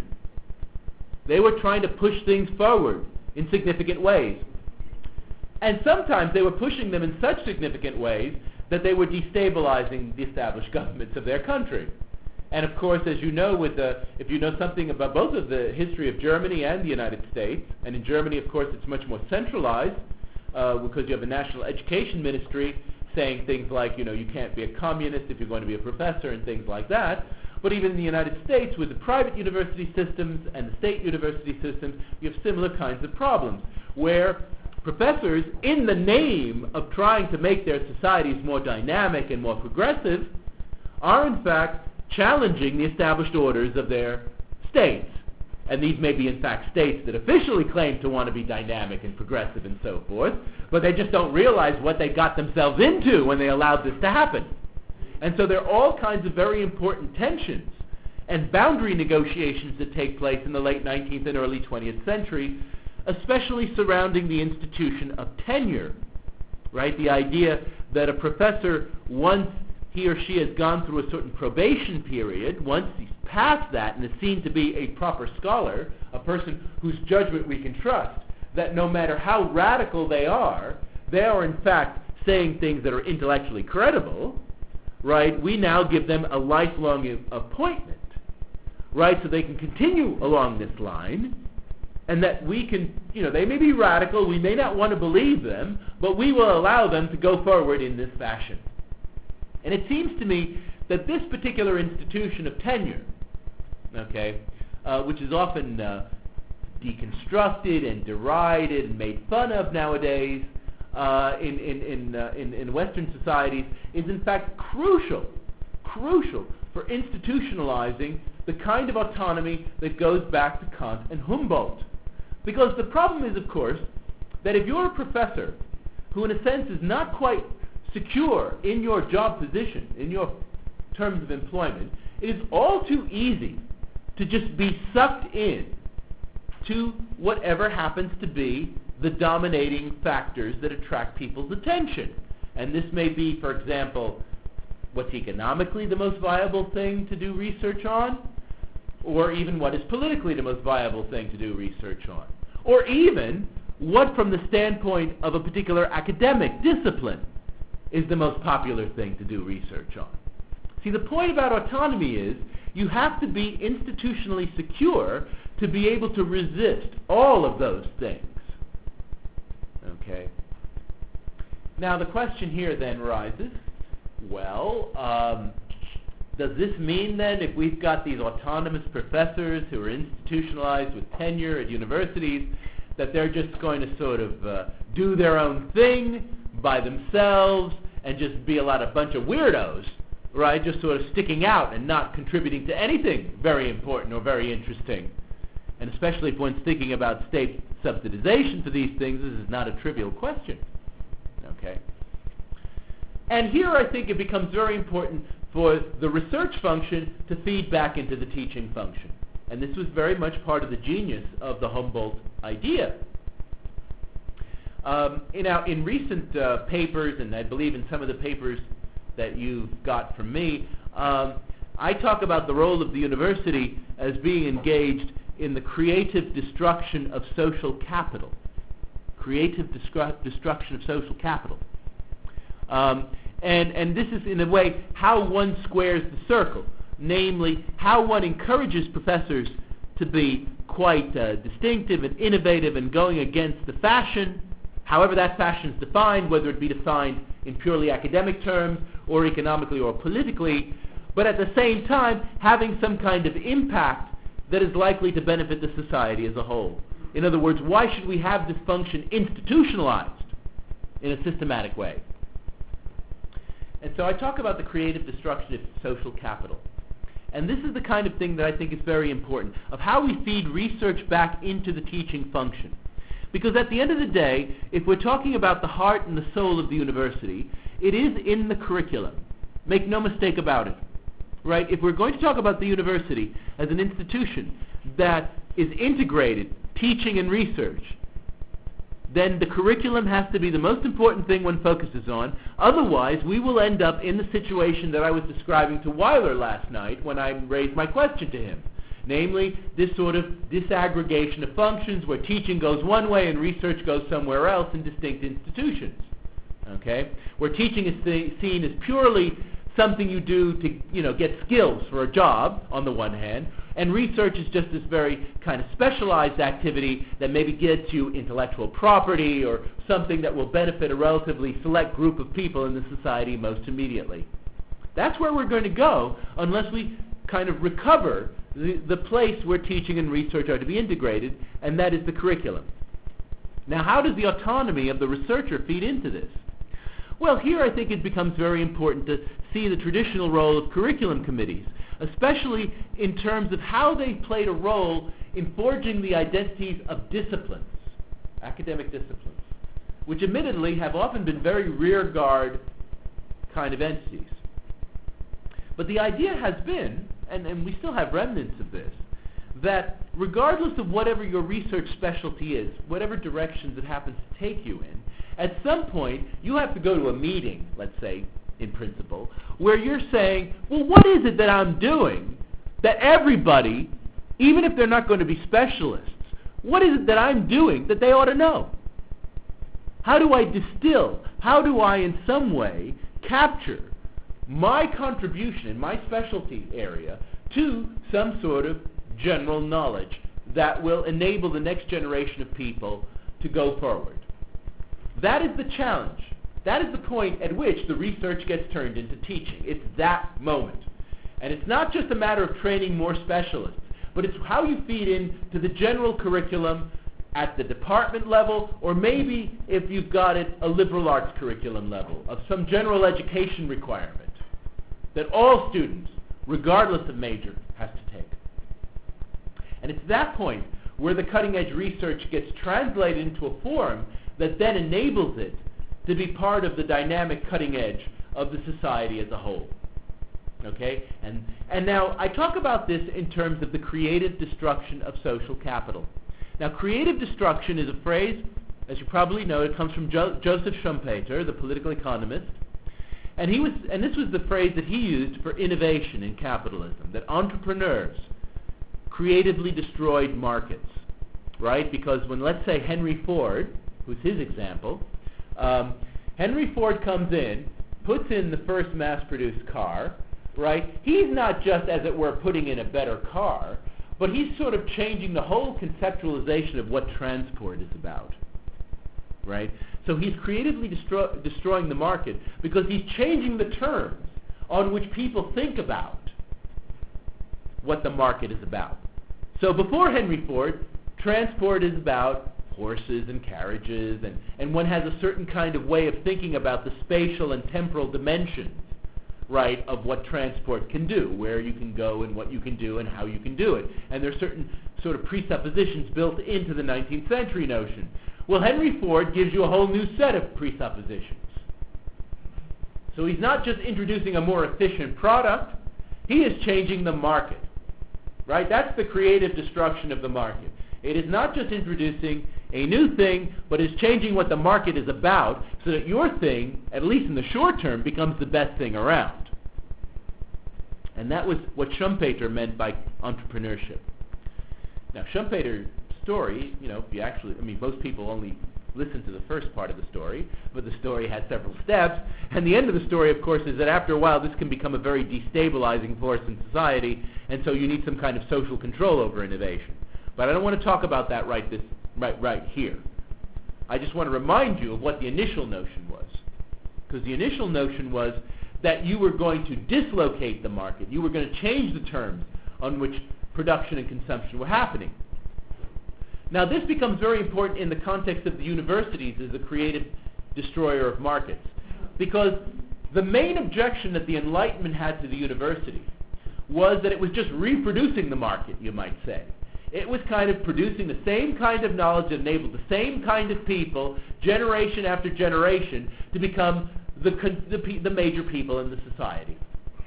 They were trying to push things forward in significant ways. And sometimes they were pushing them in such significant ways that they were destabilizing the established governments of their country. And of course, as you know, with the, if you know something about both of the history of Germany and the United States, and in Germany, of course, it's much more centralized uh, because you have a national education ministry saying things like, you know, you can't be a communist if you're going to be a professor and things like that. But even in the United States, with the private university systems and the state university systems, you have similar kinds of problems, where professors, in the name of trying to make their societies more dynamic and more progressive, are in fact challenging the established orders of their states. And these may be in fact states that officially claim to want to be dynamic and progressive and so forth, but they just don't realize what they got themselves into when they allowed this to happen. And so there are all kinds of very important tensions and boundary negotiations that take place in the late nineteenth and early twentieth century, especially surrounding the institution of tenure, right? The idea that a professor, once he or she has gone through a certain probation period, once he's past that and is seen to be a proper scholar, a person whose judgment we can trust, that no matter how radical they are, they are in fact saying things that are intellectually credible, right? We now give them a lifelong a- appointment, right? So they can continue along this line, and that we can, you know, they may be radical, we may not want to believe them, but we will allow them to go forward in this fashion. And it seems to me that this particular institution of tenure, okay, uh, which is often uh, deconstructed and derided and made fun of nowadays uh, in, in, in, uh, in, in Western societies, is in fact crucial, crucial for institutionalizing the kind of autonomy that goes back to Kant and Humboldt. Because the problem is, of course, that if you're a professor who in a sense is not quite secure in your job position, in your terms of employment, it is all too easy to just be sucked in to whatever happens to be the dominating factors that attract people's attention. And this may be, for example, what's economically the most viable thing to do research on, or even what is politically the most viable thing to do research on, or even what from the standpoint of a particular academic discipline is the most popular thing to do research on. See, the point about autonomy is you have to be institutionally secure to be able to resist all of those things. Okay? Now the question here then rises, well, um, does this mean then if we've got these autonomous professors who are institutionalized with tenure at universities, that they're just going to sort of uh, do their own thing by themselves and just be a lot of bunch of weirdos, right, just sort of sticking out and not contributing to anything very important or very interesting? And especially if one's thinking about state subsidization for these things, this is not a trivial question. Okay? And here I think it becomes very important for the research function to feed back into the teaching function. And this was very much part of the genius of the Humboldt idea. Um, in, our, in recent uh, papers, and I believe in some of the papers that you've got from me, um, I talk about the role of the university as being engaged in the creative destruction of social capital. Creative destru- destruction of social capital. Um, and, and this is, in a way, how one squares the circle. Namely, how one encourages professors to be quite uh, distinctive and innovative and going against the fashion, however that fashion is defined, whether it be defined in purely academic terms or economically or politically, but at the same time having some kind of impact that is likely to benefit the society as a whole. In other words, why should we have this function institutionalized in a systematic way? And so I talk about the creative destruction of social capital. And this is the kind of thing that I think is very important, of how we feed research back into the teaching function. Because at the end of the day, if we're talking about the heart and the soul of the university, it is in the curriculum. Make no mistake about it. Right? If we're going to talk about the university as an institution that is integrated teaching and research, then the curriculum has to be the most important thing one focuses on. Otherwise, we will end up in the situation that I was describing to Weiler last night when I raised my question to him. Namely, this sort of disaggregation of functions where teaching goes one way and research goes somewhere else in distinct institutions. Okay? Where teaching is th- seen as purely something you do to, you know, get skills for a job, on the one hand, and research is just this very kind of specialized activity that maybe gets you intellectual property or something that will benefit a relatively select group of people in the society most immediately. That's where we're going to go unless we kind of recover the, the place where teaching and research are to be integrated, and that is the curriculum. Now, how does the autonomy of the researcher feed into this? Well, here I think it becomes very important to see the traditional role of curriculum committees, especially in terms of how they played a role in forging the identities of disciplines, academic disciplines, which admittedly have often been very rearguard kind of entities. But the idea has been, and, and we still have remnants of this, that regardless of whatever your research specialty is, whatever directions it happens to take you in, at some point you have to go to a meeting, let's say, in principle, where you're saying, well, what is it that I'm doing that everybody, even if they're not going to be specialists, what is it that I'm doing that they ought to know? How do I distill? How do I in some way capture my contribution in my specialty area to some sort of general knowledge that will enable the next generation of people to go forward? That is the challenge. That is the point at which the research gets turned into teaching. It's that moment. And it's not just a matter of training more specialists, but it's how you feed into the general curriculum at the department level, or maybe, if you've got it, a liberal arts curriculum level of some general education requirement that all students, regardless of major, has to take. And it's that point where the cutting-edge research gets translated into a form that then enables it to be part of the dynamic cutting edge of the society as a whole. Okay? And, and now, I talk about this in terms of the creative destruction of social capital. Now, creative destruction is a phrase, as you probably know, it comes from jo- Joseph Schumpeter, the political economist. And he was, and this was the phrase that he used for innovation in capitalism, that entrepreneurs creatively destroyed markets, right? Because when, let's say, Henry Ford, who's his example, um, Henry Ford comes in, puts in the first mass-produced car, right? He's not just, as it were, putting in a better car, but he's sort of changing the whole conceptualization of what transport is about, right? So he's creatively destro- destroying the market because he's changing the terms on which people think about what the market is about. So before Henry Ford, transport is about horses and carriages, and, and one has a certain kind of way of thinking about the spatial and temporal dimensions, right, of what transport can do, where you can go and what you can do and how you can do it. And there's certain sort of presuppositions built into the nineteenth century notion. Well, Henry Ford gives you a whole new set of presuppositions. So he's not just introducing a more efficient product, he is changing the market, right? That's the creative destruction of the market. It is not just introducing a new thing, but is changing what the market is about so that your thing, at least in the short term, becomes the best thing around. And that was what Schumpeter meant by entrepreneurship. Now, Schumpeter's story, you know, if you actually, I mean, most people only listen to the first part of the story, but the story has several steps. And the end of the story, of course, is that after a while, this can become a very destabilizing force in society, and so you need some kind of social control over innovation. But I don't want to talk about that right this right right here. I just want to remind you of what the initial notion was. Because the initial notion was that you were going to dislocate the market. You were going to change the terms on which production and consumption were happening. Now, this becomes very important in the context of the universities as a creative destroyer of markets. Because the main objection that the Enlightenment had to the university was that it was just reproducing the market, you might say. It was kind of producing the same kind of knowledge that enabled the same kind of people, generation after generation, to become the, the, the major people in the society.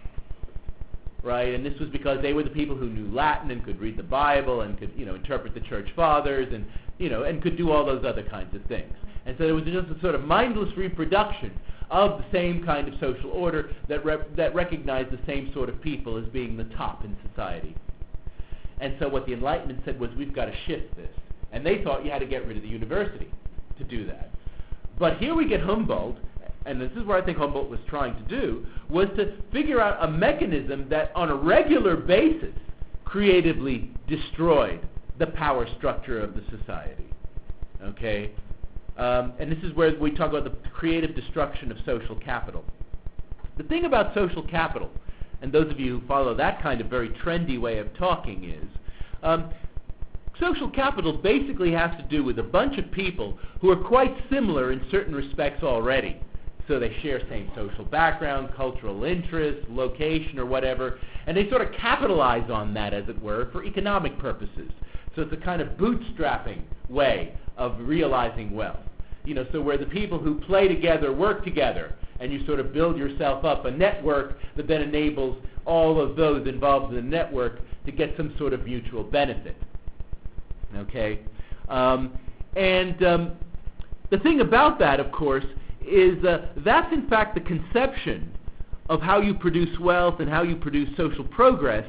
Right? And this was because they were the people who knew Latin and could read the Bible and could, you know, interpret the church fathers and, you know, and could do all those other kinds of things. And so there was just a sort of mindless reproduction of the same kind of social order that rep- that recognized the same sort of people as being the top in society. And so what the Enlightenment said was, we've got to shift this. And they thought you had to get rid of the university to do that. But here we get Humboldt, and this is what I think Humboldt was trying to do, was to figure out a mechanism that on a regular basis creatively destroyed the power structure of the society. Okay? Um, and this is where we talk about the creative destruction of social capital. The thing about social capital, and those of you who follow that kind of very trendy way of talking, is um, social capital basically has to do with a bunch of people who are quite similar in certain respects already. So they share same social background, cultural interests, location, or whatever, and they sort of capitalize on that, as it were, for economic purposes. So it's a kind of bootstrapping way of realizing wealth. You know, so where the people who play together work together, and you sort of build yourself up a network that then enables all of those involved in the network to get some sort of mutual benefit. Okay? Um, and um, the thing about that, of course, is uh, that's in fact the conception of how you produce wealth and how you produce social progress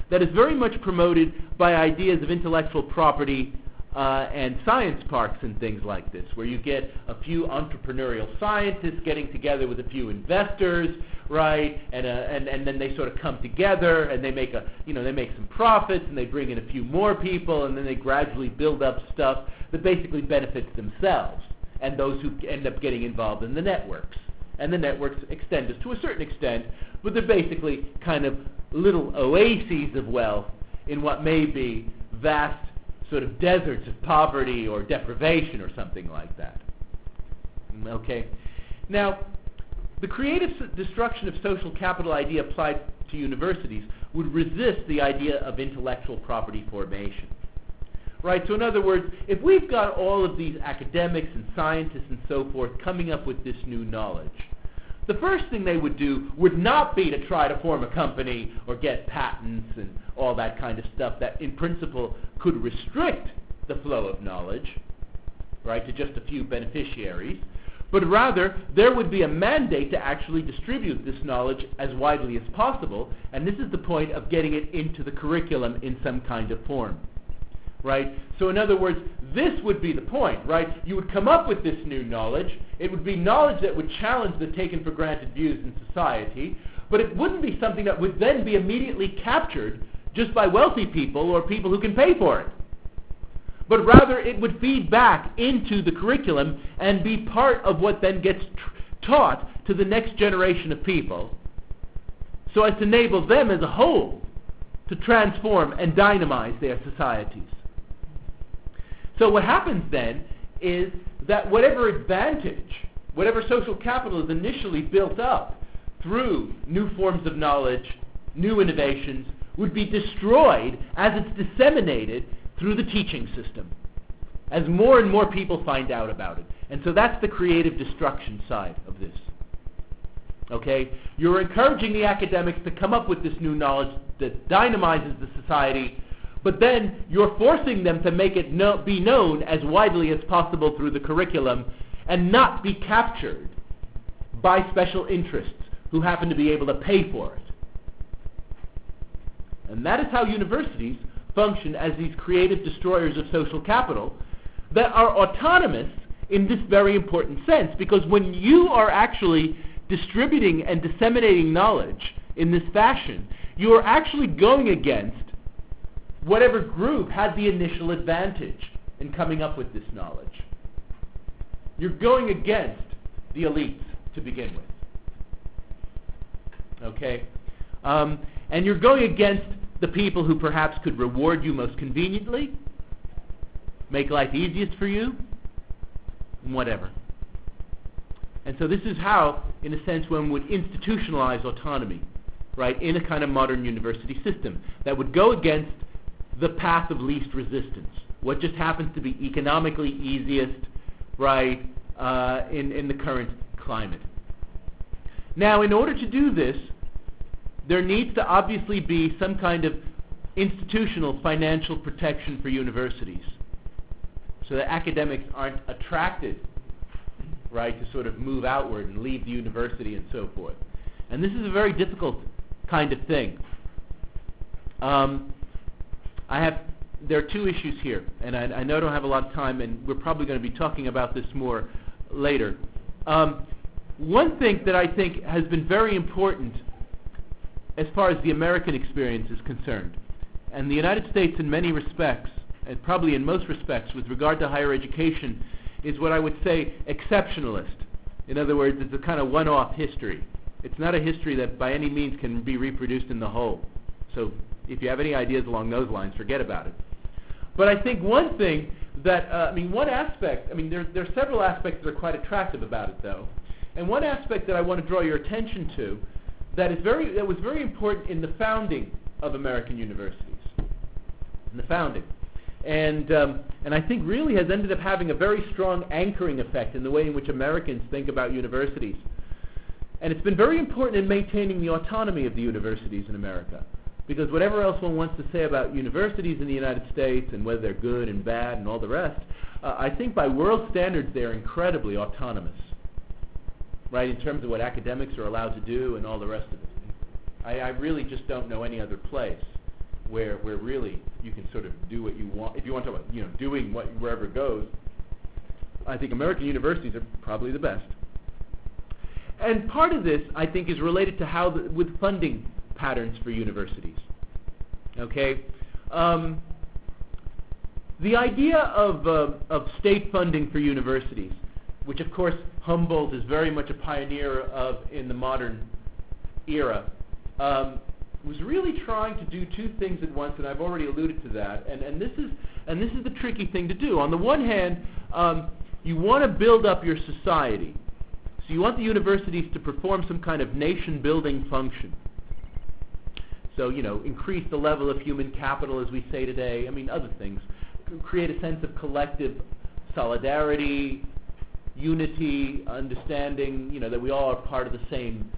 that is very much promoted by ideas of intellectual property uh, and science parks and things like this, where you get a few entrepreneurial scientists getting together with a few investors, right, and, uh, and and then they sort of come together and they make a you know they make some profits and they bring in a few more people and then they gradually build up stuff that basically benefits themselves and those who end up getting involved in the networks. And the networks extend us to a certain extent, but they're basically kind of little oases of wealth in what may be vast sort of deserts of poverty or deprivation or something like that. Okay? Now, the creative s- destruction of social capital idea applied to universities would resist the idea of intellectual property formation. Right? So in other words, if we've got all of these academics and scientists and so forth coming up with this new knowledge, the first thing they would do would not be to try to form a company or get patents and all that kind of stuff that in principle could restrict the flow of knowledge, right, to just a few beneficiaries, but rather there would be a mandate to actually distribute this knowledge as widely as possible, and this is the point of getting it into the curriculum in some kind of form. Right? So in other words, this would be the point, right? You would come up with this new knowledge. It would be knowledge that would challenge the taken for granted views in society, but it wouldn't be something that would then be immediately captured just by wealthy people or people who can pay for it. But rather it would feed back into the curriculum and be part of what then gets tr- taught to the next generation of people so as to enable them as a whole to transform and dynamize their societies. So what happens then is that whatever advantage, whatever social capital is initially built up through new forms of knowledge, new innovations, would be destroyed as it's disseminated through the teaching system, as more and more people find out about it. And so that's the creative destruction side of this. Okay? You're encouraging the academics to come up with this new knowledge that dynamizes the society, but then you're forcing them to make it no, be known as widely as possible through the curriculum and not be captured by special interests who happen to be able to pay for it. And that is how universities function as these creative destroyers of social capital that are autonomous in this very important sense, because when you are actually distributing and disseminating knowledge in this fashion, you are actually going against whatever group had the initial advantage in coming up with this knowledge. You're going against the elites to begin with. Okay? Um, and you're going against the people who perhaps could reward you most conveniently, make life easiest for you, whatever. And so this is how, in a sense, one would institutionalize autonomy, right, in a kind of modern university system that would go against the path of least resistance, what just happens to be economically easiest, right, uh, in, in the current climate. Now, in order to do this, there needs to obviously be some kind of institutional financial protection for universities so that academics aren't attracted, right, to sort of move outward and leave the university and so forth. And this is a very difficult kind of thing. Um, I have, there are two issues here, and I, I know I don't have a lot of time, and we're probably going to be talking about this more later. Um, one thing that I think has been very important as far as the American experience is concerned, and the United States in many respects, and probably in most respects with regard to higher education, is what I would say exceptionalist. In other words, it's a kind of one-off history. It's not a history that by any means can be reproduced in the whole. So if you have any ideas along those lines, forget about it. But I think one thing that, uh, I mean, one aspect, I mean, there, there are several aspects that are quite attractive about it, though. And one aspect that I want to draw your attention to that is very, that was very important in the founding of American universities, in the founding. And, um, and I think really has ended up having a very strong anchoring effect in the way in which Americans think about universities. And it's been very important in maintaining the autonomy of the universities in America. Because whatever else one wants to say about universities in the United States and whether they're good and bad and all the rest, uh, I think by world standards they're incredibly autonomous, right, in terms of what academics are allowed to do and all the rest of it. I, I really just don't know any other place where where really you can sort of do what you want. If you want to talk about, you know, doing what wherever it goes, I think American universities are probably the best. And part of this, I think, is related to how the, with funding patterns for universities. Okay, um, the idea of uh, of state funding for universities, which of course Humboldt is very much a pioneer of in the modern era, um, was really trying to do two things at once, and I've already alluded to that. And and this is and this is the tricky thing to do. On the one hand, um, you want to build up your society. So you want the universities to perform some kind of nation-building function. So, you know, increase the level of human capital, as we say today. I mean, other things. Create a sense of collective solidarity, unity, understanding, you know, that we all are part of the same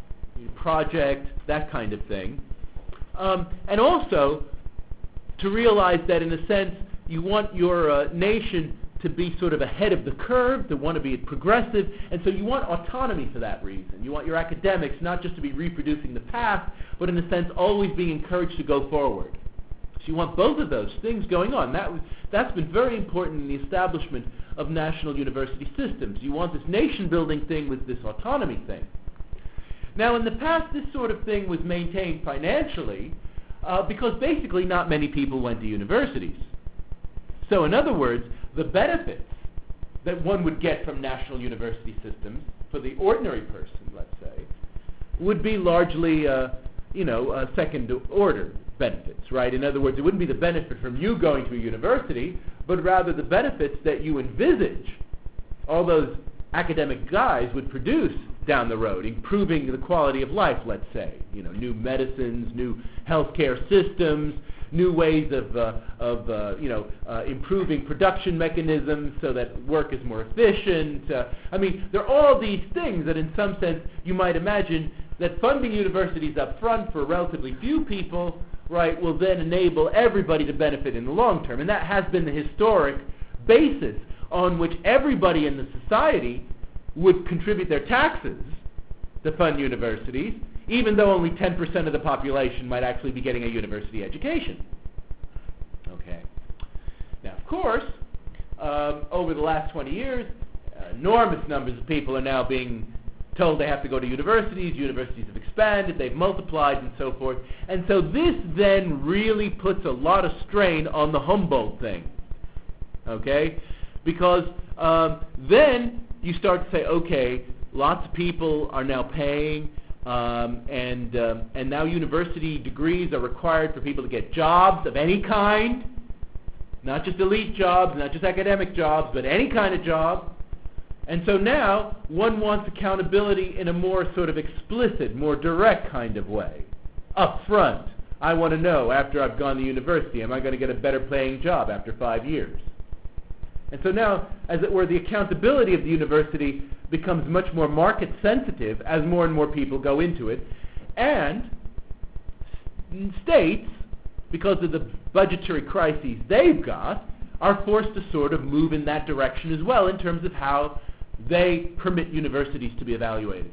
project, that kind of thing. Um, and also to realize that, in a sense, you want your uh, nation to be sort of ahead of the curve, to want to be progressive, and so you want autonomy for that reason. You want your academics not just to be reproducing the past, but in a sense always being encouraged to go forward. So you want both of those things going on. That was, that's been very important in the establishment of national university systems. You want this nation-building thing with this autonomy thing. Now, in the past, this sort of thing was maintained financially uh, because basically not many people went to universities. So, in other words, the benefits that one would get from national university systems for the ordinary person, let's say, would be largely, uh, you know, uh, second-order benefits, right? In other words, it wouldn't be the benefit from you going to a university, but rather the benefits that you envisage all those academic guys would produce down the road, improving the quality of life, let's say, you know, new medicines, new healthcare systems, new ways of, uh, of uh, you know, uh, improving production mechanisms so that work is more efficient. Uh, I mean, there are all these things that in some sense you might imagine that funding universities up front for relatively few people, right, will then enable everybody to benefit in the long term. And that has been the historic basis on which everybody in the society would contribute their taxes to fund universities, even though only ten percent of the population might actually be getting a university education. Okay. Now, of course, um, over the last twenty years, uh, enormous numbers of people are now being told they have to go to universities. Universities have expanded, they've multiplied, and so forth. And so this then really puts a lot of strain on the Humboldt thing. Okay? Because um, then you start to say, okay, lots of people are now paying, um, and um, and now university degrees are required for people to get jobs of any kind, not just elite jobs, not just academic jobs, but any kind of job. And so now one wants accountability in a more sort of explicit, more direct kind of way. Up front, I want to know after I've gone to university, am I going to get a better paying job after five years? And so now, as it were, the accountability of the university becomes much more market sensitive as more and more people go into it. And states, because of the budgetary crises they've got, are forced to sort of move in that direction as well in terms of how they permit universities to be evaluated.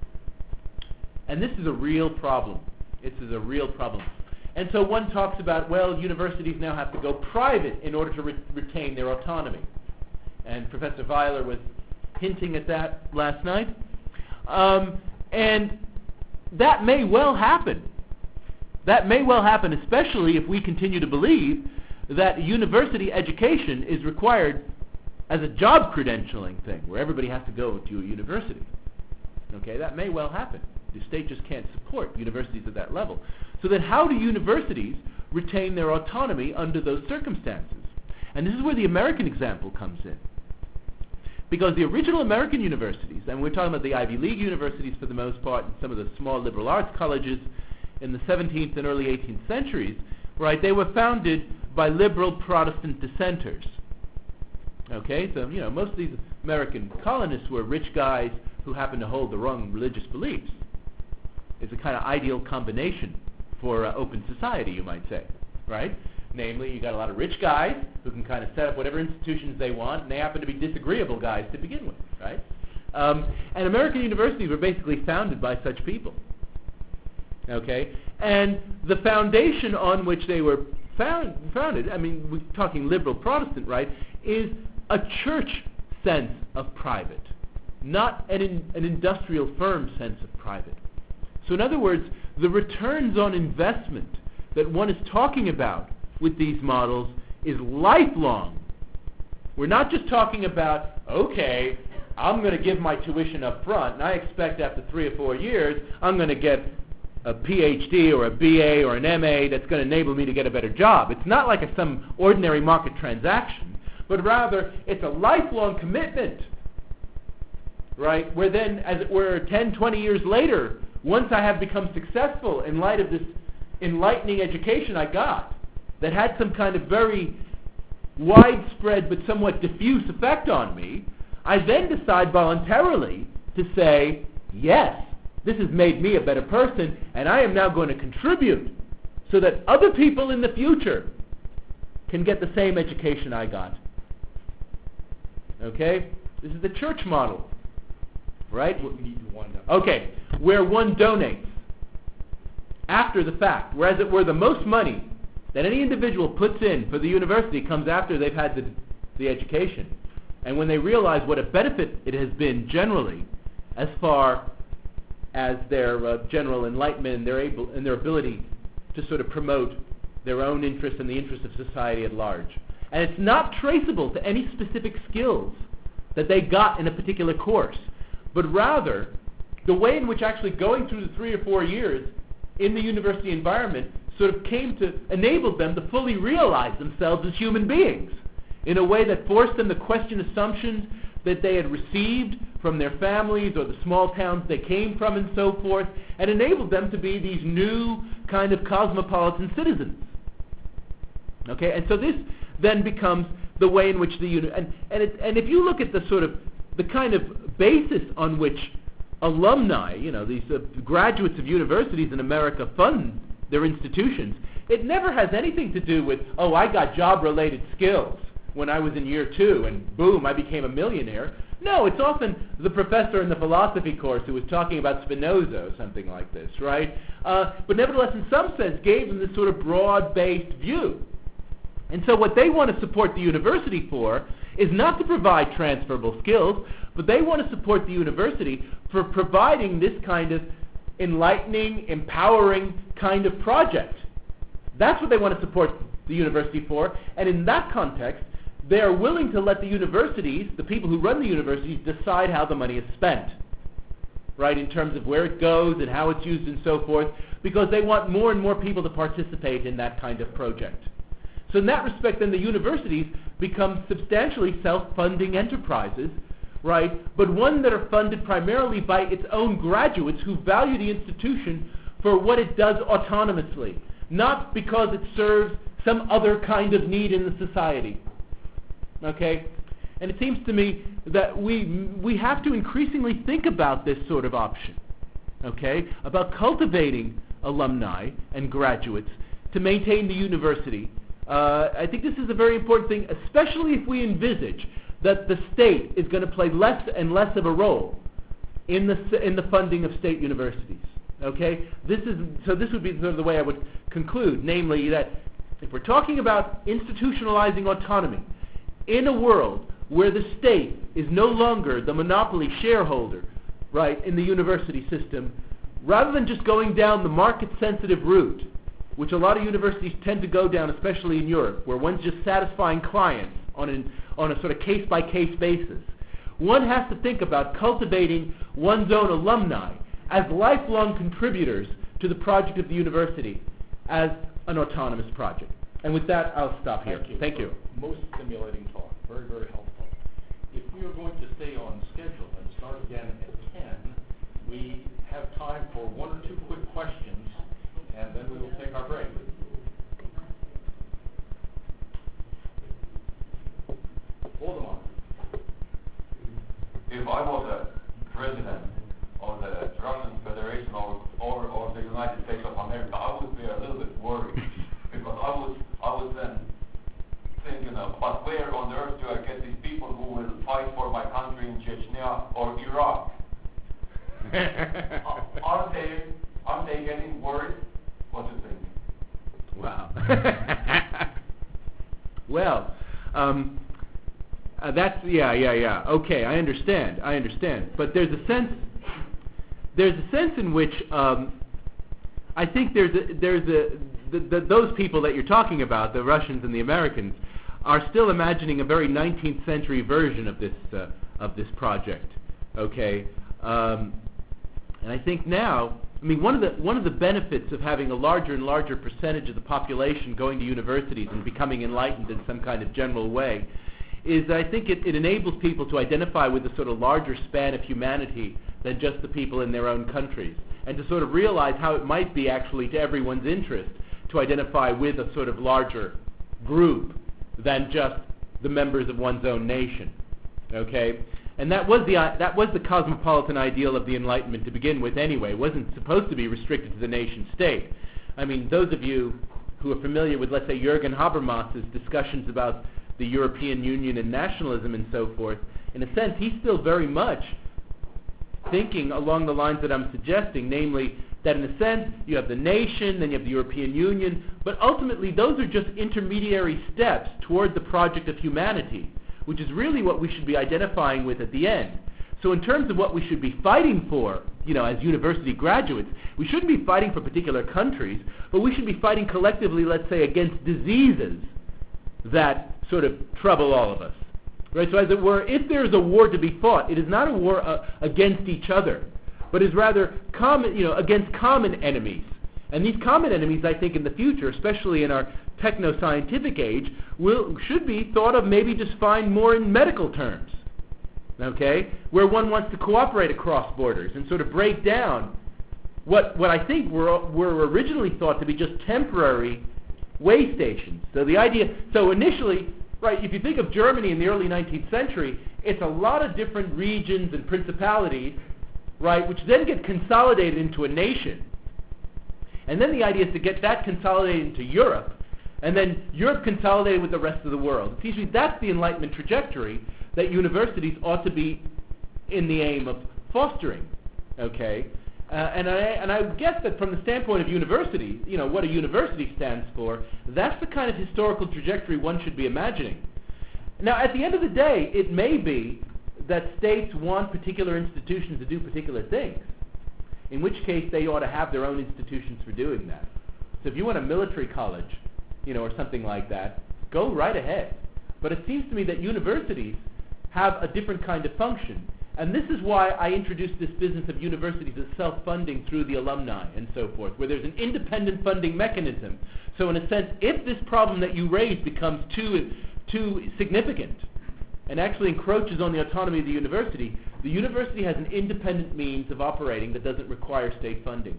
And this is a real problem. This is a real problem. And so one talks about, well, universities now have to go private in order to re- retain their autonomy. And Professor Weiler was hinting at that last night. Um, and that may well happen. That may well happen, especially if we continue to believe that university education is required as a job credentialing thing, where everybody has to go to a university. Okay, that may well happen. The state just can't support universities at that level. So then how do universities retain their autonomy under those circumstances? And this is where the American example comes in. Because the original American universities, and we're talking about the Ivy League universities for the most part, and some of the small liberal arts colleges in the seventeenth and early eighteenth centuries, right, they were founded by liberal Protestant dissenters. Okay, so, you know, most of these American colonists were rich guys who happened to hold the wrong religious beliefs. It's a kind of ideal combination for uh, open society, you might say, right? Namely, you got a lot of rich guys who can kind of set up whatever institutions they want, and they happen to be disagreeable guys to begin with, right? Um, and American universities were basically founded by such people. Okay? And the foundation on which they were found, founded, I mean, we're talking liberal Protestant, right, is a church sense of private, not an, in, an industrial firm sense of private. So in other words, the returns on investment that one is talking about with these models is lifelong. We're not just talking about, okay, I'm going to give my tuition up front, and I expect after three or four years, I'm going to get a P H D or a B A or an M A that's going to enable me to get a better job. It's not like a, some ordinary market transaction, but rather it's a lifelong commitment, right? Where then, as it were, ten, twenty years later, once I have become successful in light of this enlightening education I got that had some kind of very widespread but somewhat diffuse effect on me, I then decide voluntarily to say, yes, this has made me a better person, and I am now going to contribute so that other people in the future can get the same education I got. Okay? This is the church model, right? We need to wind up. Okay, where one donates after the fact, whereas it were the most money that any individual puts in for the university comes after they've had the, the education. And when they realize what a benefit it has been generally, as far as their uh, general enlightenment and their, able, and their ability to sort of promote their own interests and the interests of society at large. And it's not traceable to any specific skills that they got in a particular course, but rather the way in which actually going through the three or four years in the university environment sort of came to enable them to fully realize themselves as human beings in a way that forced them to question assumptions that they had received from their families or the small towns they came from and so forth, and enabled them to be these new kind of cosmopolitan citizens. Okay, and so this then becomes the way in which the uni- and and, it, and if you look at the sort of the kind of basis on which alumni, you know, these uh, graduates of universities in America fund their institutions, it never has anything to do with, oh, I got job-related skills when I was in year two, and boom, I became a millionaire. No, it's often the professor in the philosophy course who was talking about Spinoza or something like this, right? Uh, but nevertheless, in some sense, gave them this sort of broad-based view. And so what they want to support the university for is not to provide transferable skills, but they want to support the university for providing this kind of enlightening, empowering kind of project. That's what they want to support the university for, and in that context, they are willing to let the universities, the people who run the universities, decide how the money is spent, right, in terms of where it goes and how it's used and so forth, because they want more and more people to participate in that kind of project. So in that respect, then the universities become substantially self-funding enterprises, right, but one that are funded primarily by its own graduates who value the institution for what it does autonomously, not because it serves some other kind of need in the society. Okay? And it seems to me that we we have to increasingly think about this sort of option, okay, about cultivating alumni and graduates to maintain the university. Uh, I think this is a very important thing, especially if we envisage that the state is going to play less and less of a role in the in the funding of state universities. Okay, this is so. This would be sort of the way I would conclude, namely that if we're talking about institutionalizing autonomy in a world where the state is no longer the monopoly shareholder, right, in the university system, rather than just going down the market-sensitive route, which a lot of universities tend to go down, especially in Europe, where one's just satisfying clients on an on a sort of case-by-case basis, one has to think about cultivating one's own alumni as lifelong contributors to the project of the university as an autonomous project. And with that, I'll stop here. Thank you. Thank you. Most stimulating talk. Very, very helpful. If we are going to stay on schedule and start again at ten, we have time for one or two quick questions, and then we will take our break. Voldemar. If I was a president of the Russian Federation or, or, or the United States of America, I would be a little bit worried because I was I was then thinking of, but where on earth do I get these people who will fight for my country in Chechnya or Iraq? Aren't they aren't they they getting worried? What do you think? Wow. Well, um, uh, that's yeah, yeah, yeah. Okay, I understand. I understand. But there's a sense. There's a sense in which um, I think there's a, there's a the, the, those people that you're talking about, the Russians and the Americans, are still imagining a very nineteenth century version of this uh, of this project. Okay, um, and I think now. I mean, one of the one of the benefits of having a larger and larger percentage of the population going to universities and becoming enlightened in some kind of general way is that I think it, it enables people to identify with a sort of larger span of humanity than just the people in their own countries, and to sort of realize how it might be actually to everyone's interest to identify with a sort of larger group than just the members of one's own nation. Okay? And that was the uh, that was the cosmopolitan ideal of the Enlightenment to begin with anyway. It wasn't supposed to be restricted to the nation state. I mean, those of you who are familiar with, let's say, Jürgen Habermas's discussions about the European Union and nationalism and so forth, in a sense, he's still very much thinking along the lines that I'm suggesting, namely that in a sense, you have the nation, then you have the European Union, but ultimately those are just intermediary steps toward the project of humanity, which is really what we should be identifying with at the end. So in terms of what we should be fighting for, you know, as university graduates, we shouldn't be fighting for particular countries, but we should be fighting collectively, let's say, against diseases that sort of trouble all of us. Right? So as it were, if there is a war to be fought, it is not a war uh, against each other, but is rather common, you know, against common enemies. And these common enemies, I think, in the future, especially in our techno-scientific age, will should be thought of maybe just fine more in medical terms, okay, where one wants to cooperate across borders and sort of break down what what I think were were originally thought to be just temporary way stations. So the idea, so initially, right, if you think of Germany in the early nineteenth century, it's a lot of different regions and principalities, right, which then get consolidated into a nation. And then the idea is to get that consolidated into Europe, and then Europe consolidated with the rest of the world. It seems to me that's the Enlightenment trajectory that universities ought to be in the aim of fostering. Okay, uh, and I and I guess that from the standpoint of university, you know, what a university stands for, that's the kind of historical trajectory one should be imagining. Now, at the end of the day, it may be that states want particular institutions to do particular things, in which case they ought to have their own institutions for doing that. So if you want a military college, you know, or something like that, go right ahead. But it seems to me that universities have a different kind of function. And this is why I introduced this business of universities as self-funding through the alumni and so forth, where there's an independent funding mechanism. So in a sense, if this problem that you raise becomes too, too significant and actually encroaches on the autonomy of the university, the university has an independent means of operating that doesn't require state funding.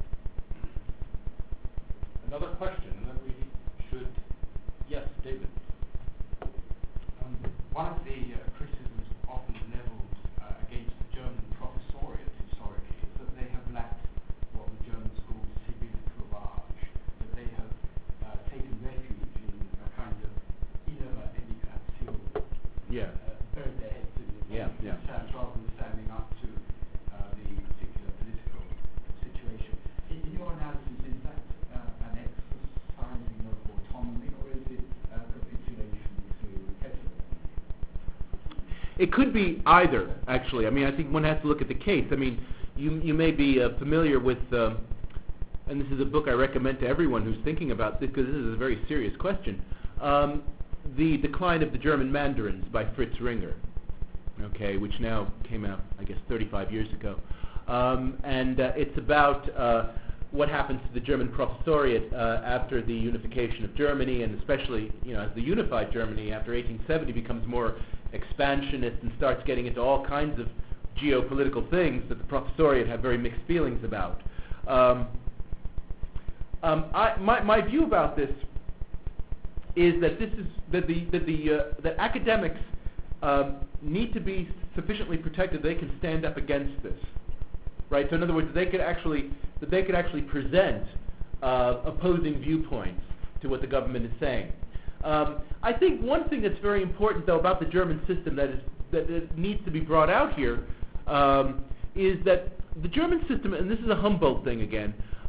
Another question, and then we should... Yes, David. Um, one of the uh, criticisms often leveled uh, against the German professoriate historically is that they have lacked what the Germans call civil courage, that they have uh, taken refuge in a kind of innere emigration. Yeah. Uh, buried their heads in the Yeah, yeah. concerns rather than standing up to uh, the particular political situation. In, in your analysis, is that uh, an exercising of autonomy, or is it uh, capitulation to hegemony? It could be either, actually. I mean, I think one has to look at the case. I mean, you you may be uh, familiar with, um, and this is a book I recommend to everyone who's thinking about this, because this is a very serious question, um, The Decline of the German Mandarins by Fritz Ringer, okay, which now came out, I guess, thirty-five years ago. Um, and uh, it's about uh, what happens to the German professoriate uh, after the unification of Germany, and especially, you know, as the unified Germany after eighteen seventy becomes more expansionist and starts getting into all kinds of geopolitical things that the professoriate have very mixed feelings about. Um, um, I, my, my view about this is that this is that the that the uh, that academics um, need to be sufficiently protected they can stand up against this, right? So in other words, they could actually that they could actually present uh, opposing viewpoints to what the government is saying. Um, I think one thing that's very important, though, about the German system that is that, that needs to be brought out here um, is that the German system, and this is a Humboldt thing again,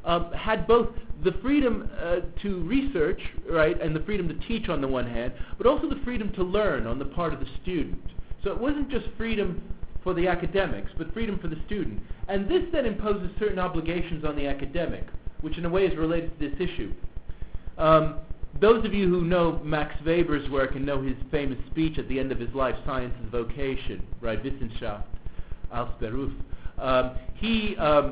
um, had both the freedom uh, to research, right, and the freedom to teach on the one hand, but also the freedom to learn on the part of the student. So it wasn't just freedom for the academics, but freedom for the student. And this then imposes certain obligations on the academic, which in a way is related to this issue. Um, those of you who know Max Weber's work and know his famous speech at the end of his life, Science is Vocation, right, Wissenschaft als Beruf, um, he, um,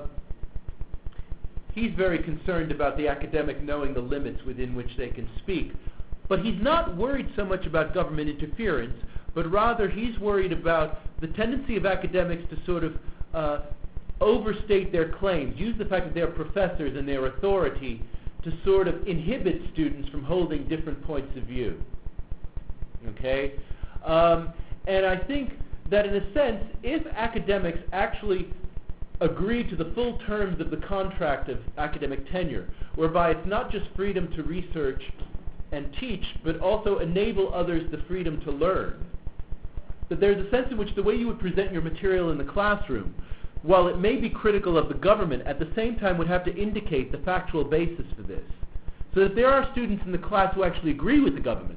he's very concerned about the academic knowing the limits within which they can speak. But he's not worried so much about government interference, but rather he's worried about the tendency of academics to sort of uh, overstate their claims, use the fact that they're professors and their authority to sort of inhibit students from holding different points of view. Okay? Um, and I think that in a sense, if academics actually agree to the full terms of the contract of academic tenure, whereby it's not just freedom to research and teach, but also enable others the freedom to learn, that there's a sense in which the way you would present your material in the classroom, while it may be critical of the government, at the same time would have to indicate the factual basis for this. So that there are students in the class who actually agree with the government,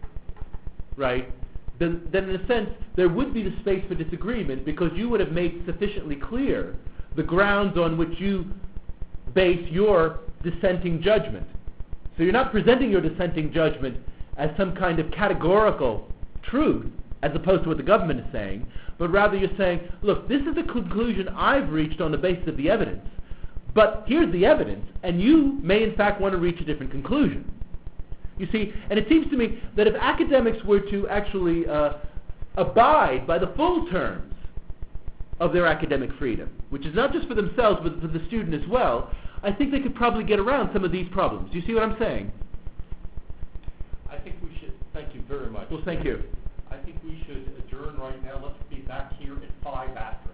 right, then, then in a sense there would be the space for disagreement because you would have made sufficiently clear the grounds on which you base your dissenting judgment. So you're not presenting your dissenting judgment as some kind of categorical truth, as opposed to what the government is saying, but rather you're saying, look, this is the conclusion I've reached on the basis of the evidence, but here's the evidence, and you may in fact want to reach a different conclusion. You see, and it seems to me that if academics were to actually uh, abide by the full terms of their academic freedom, which is not just for themselves but for the student as well, I think they could probably get around some of these problems. Do you see what I'm saying? I think we should, thank you very much. Well, thank you. I think we should adjourn right now. Let's be back here at five after.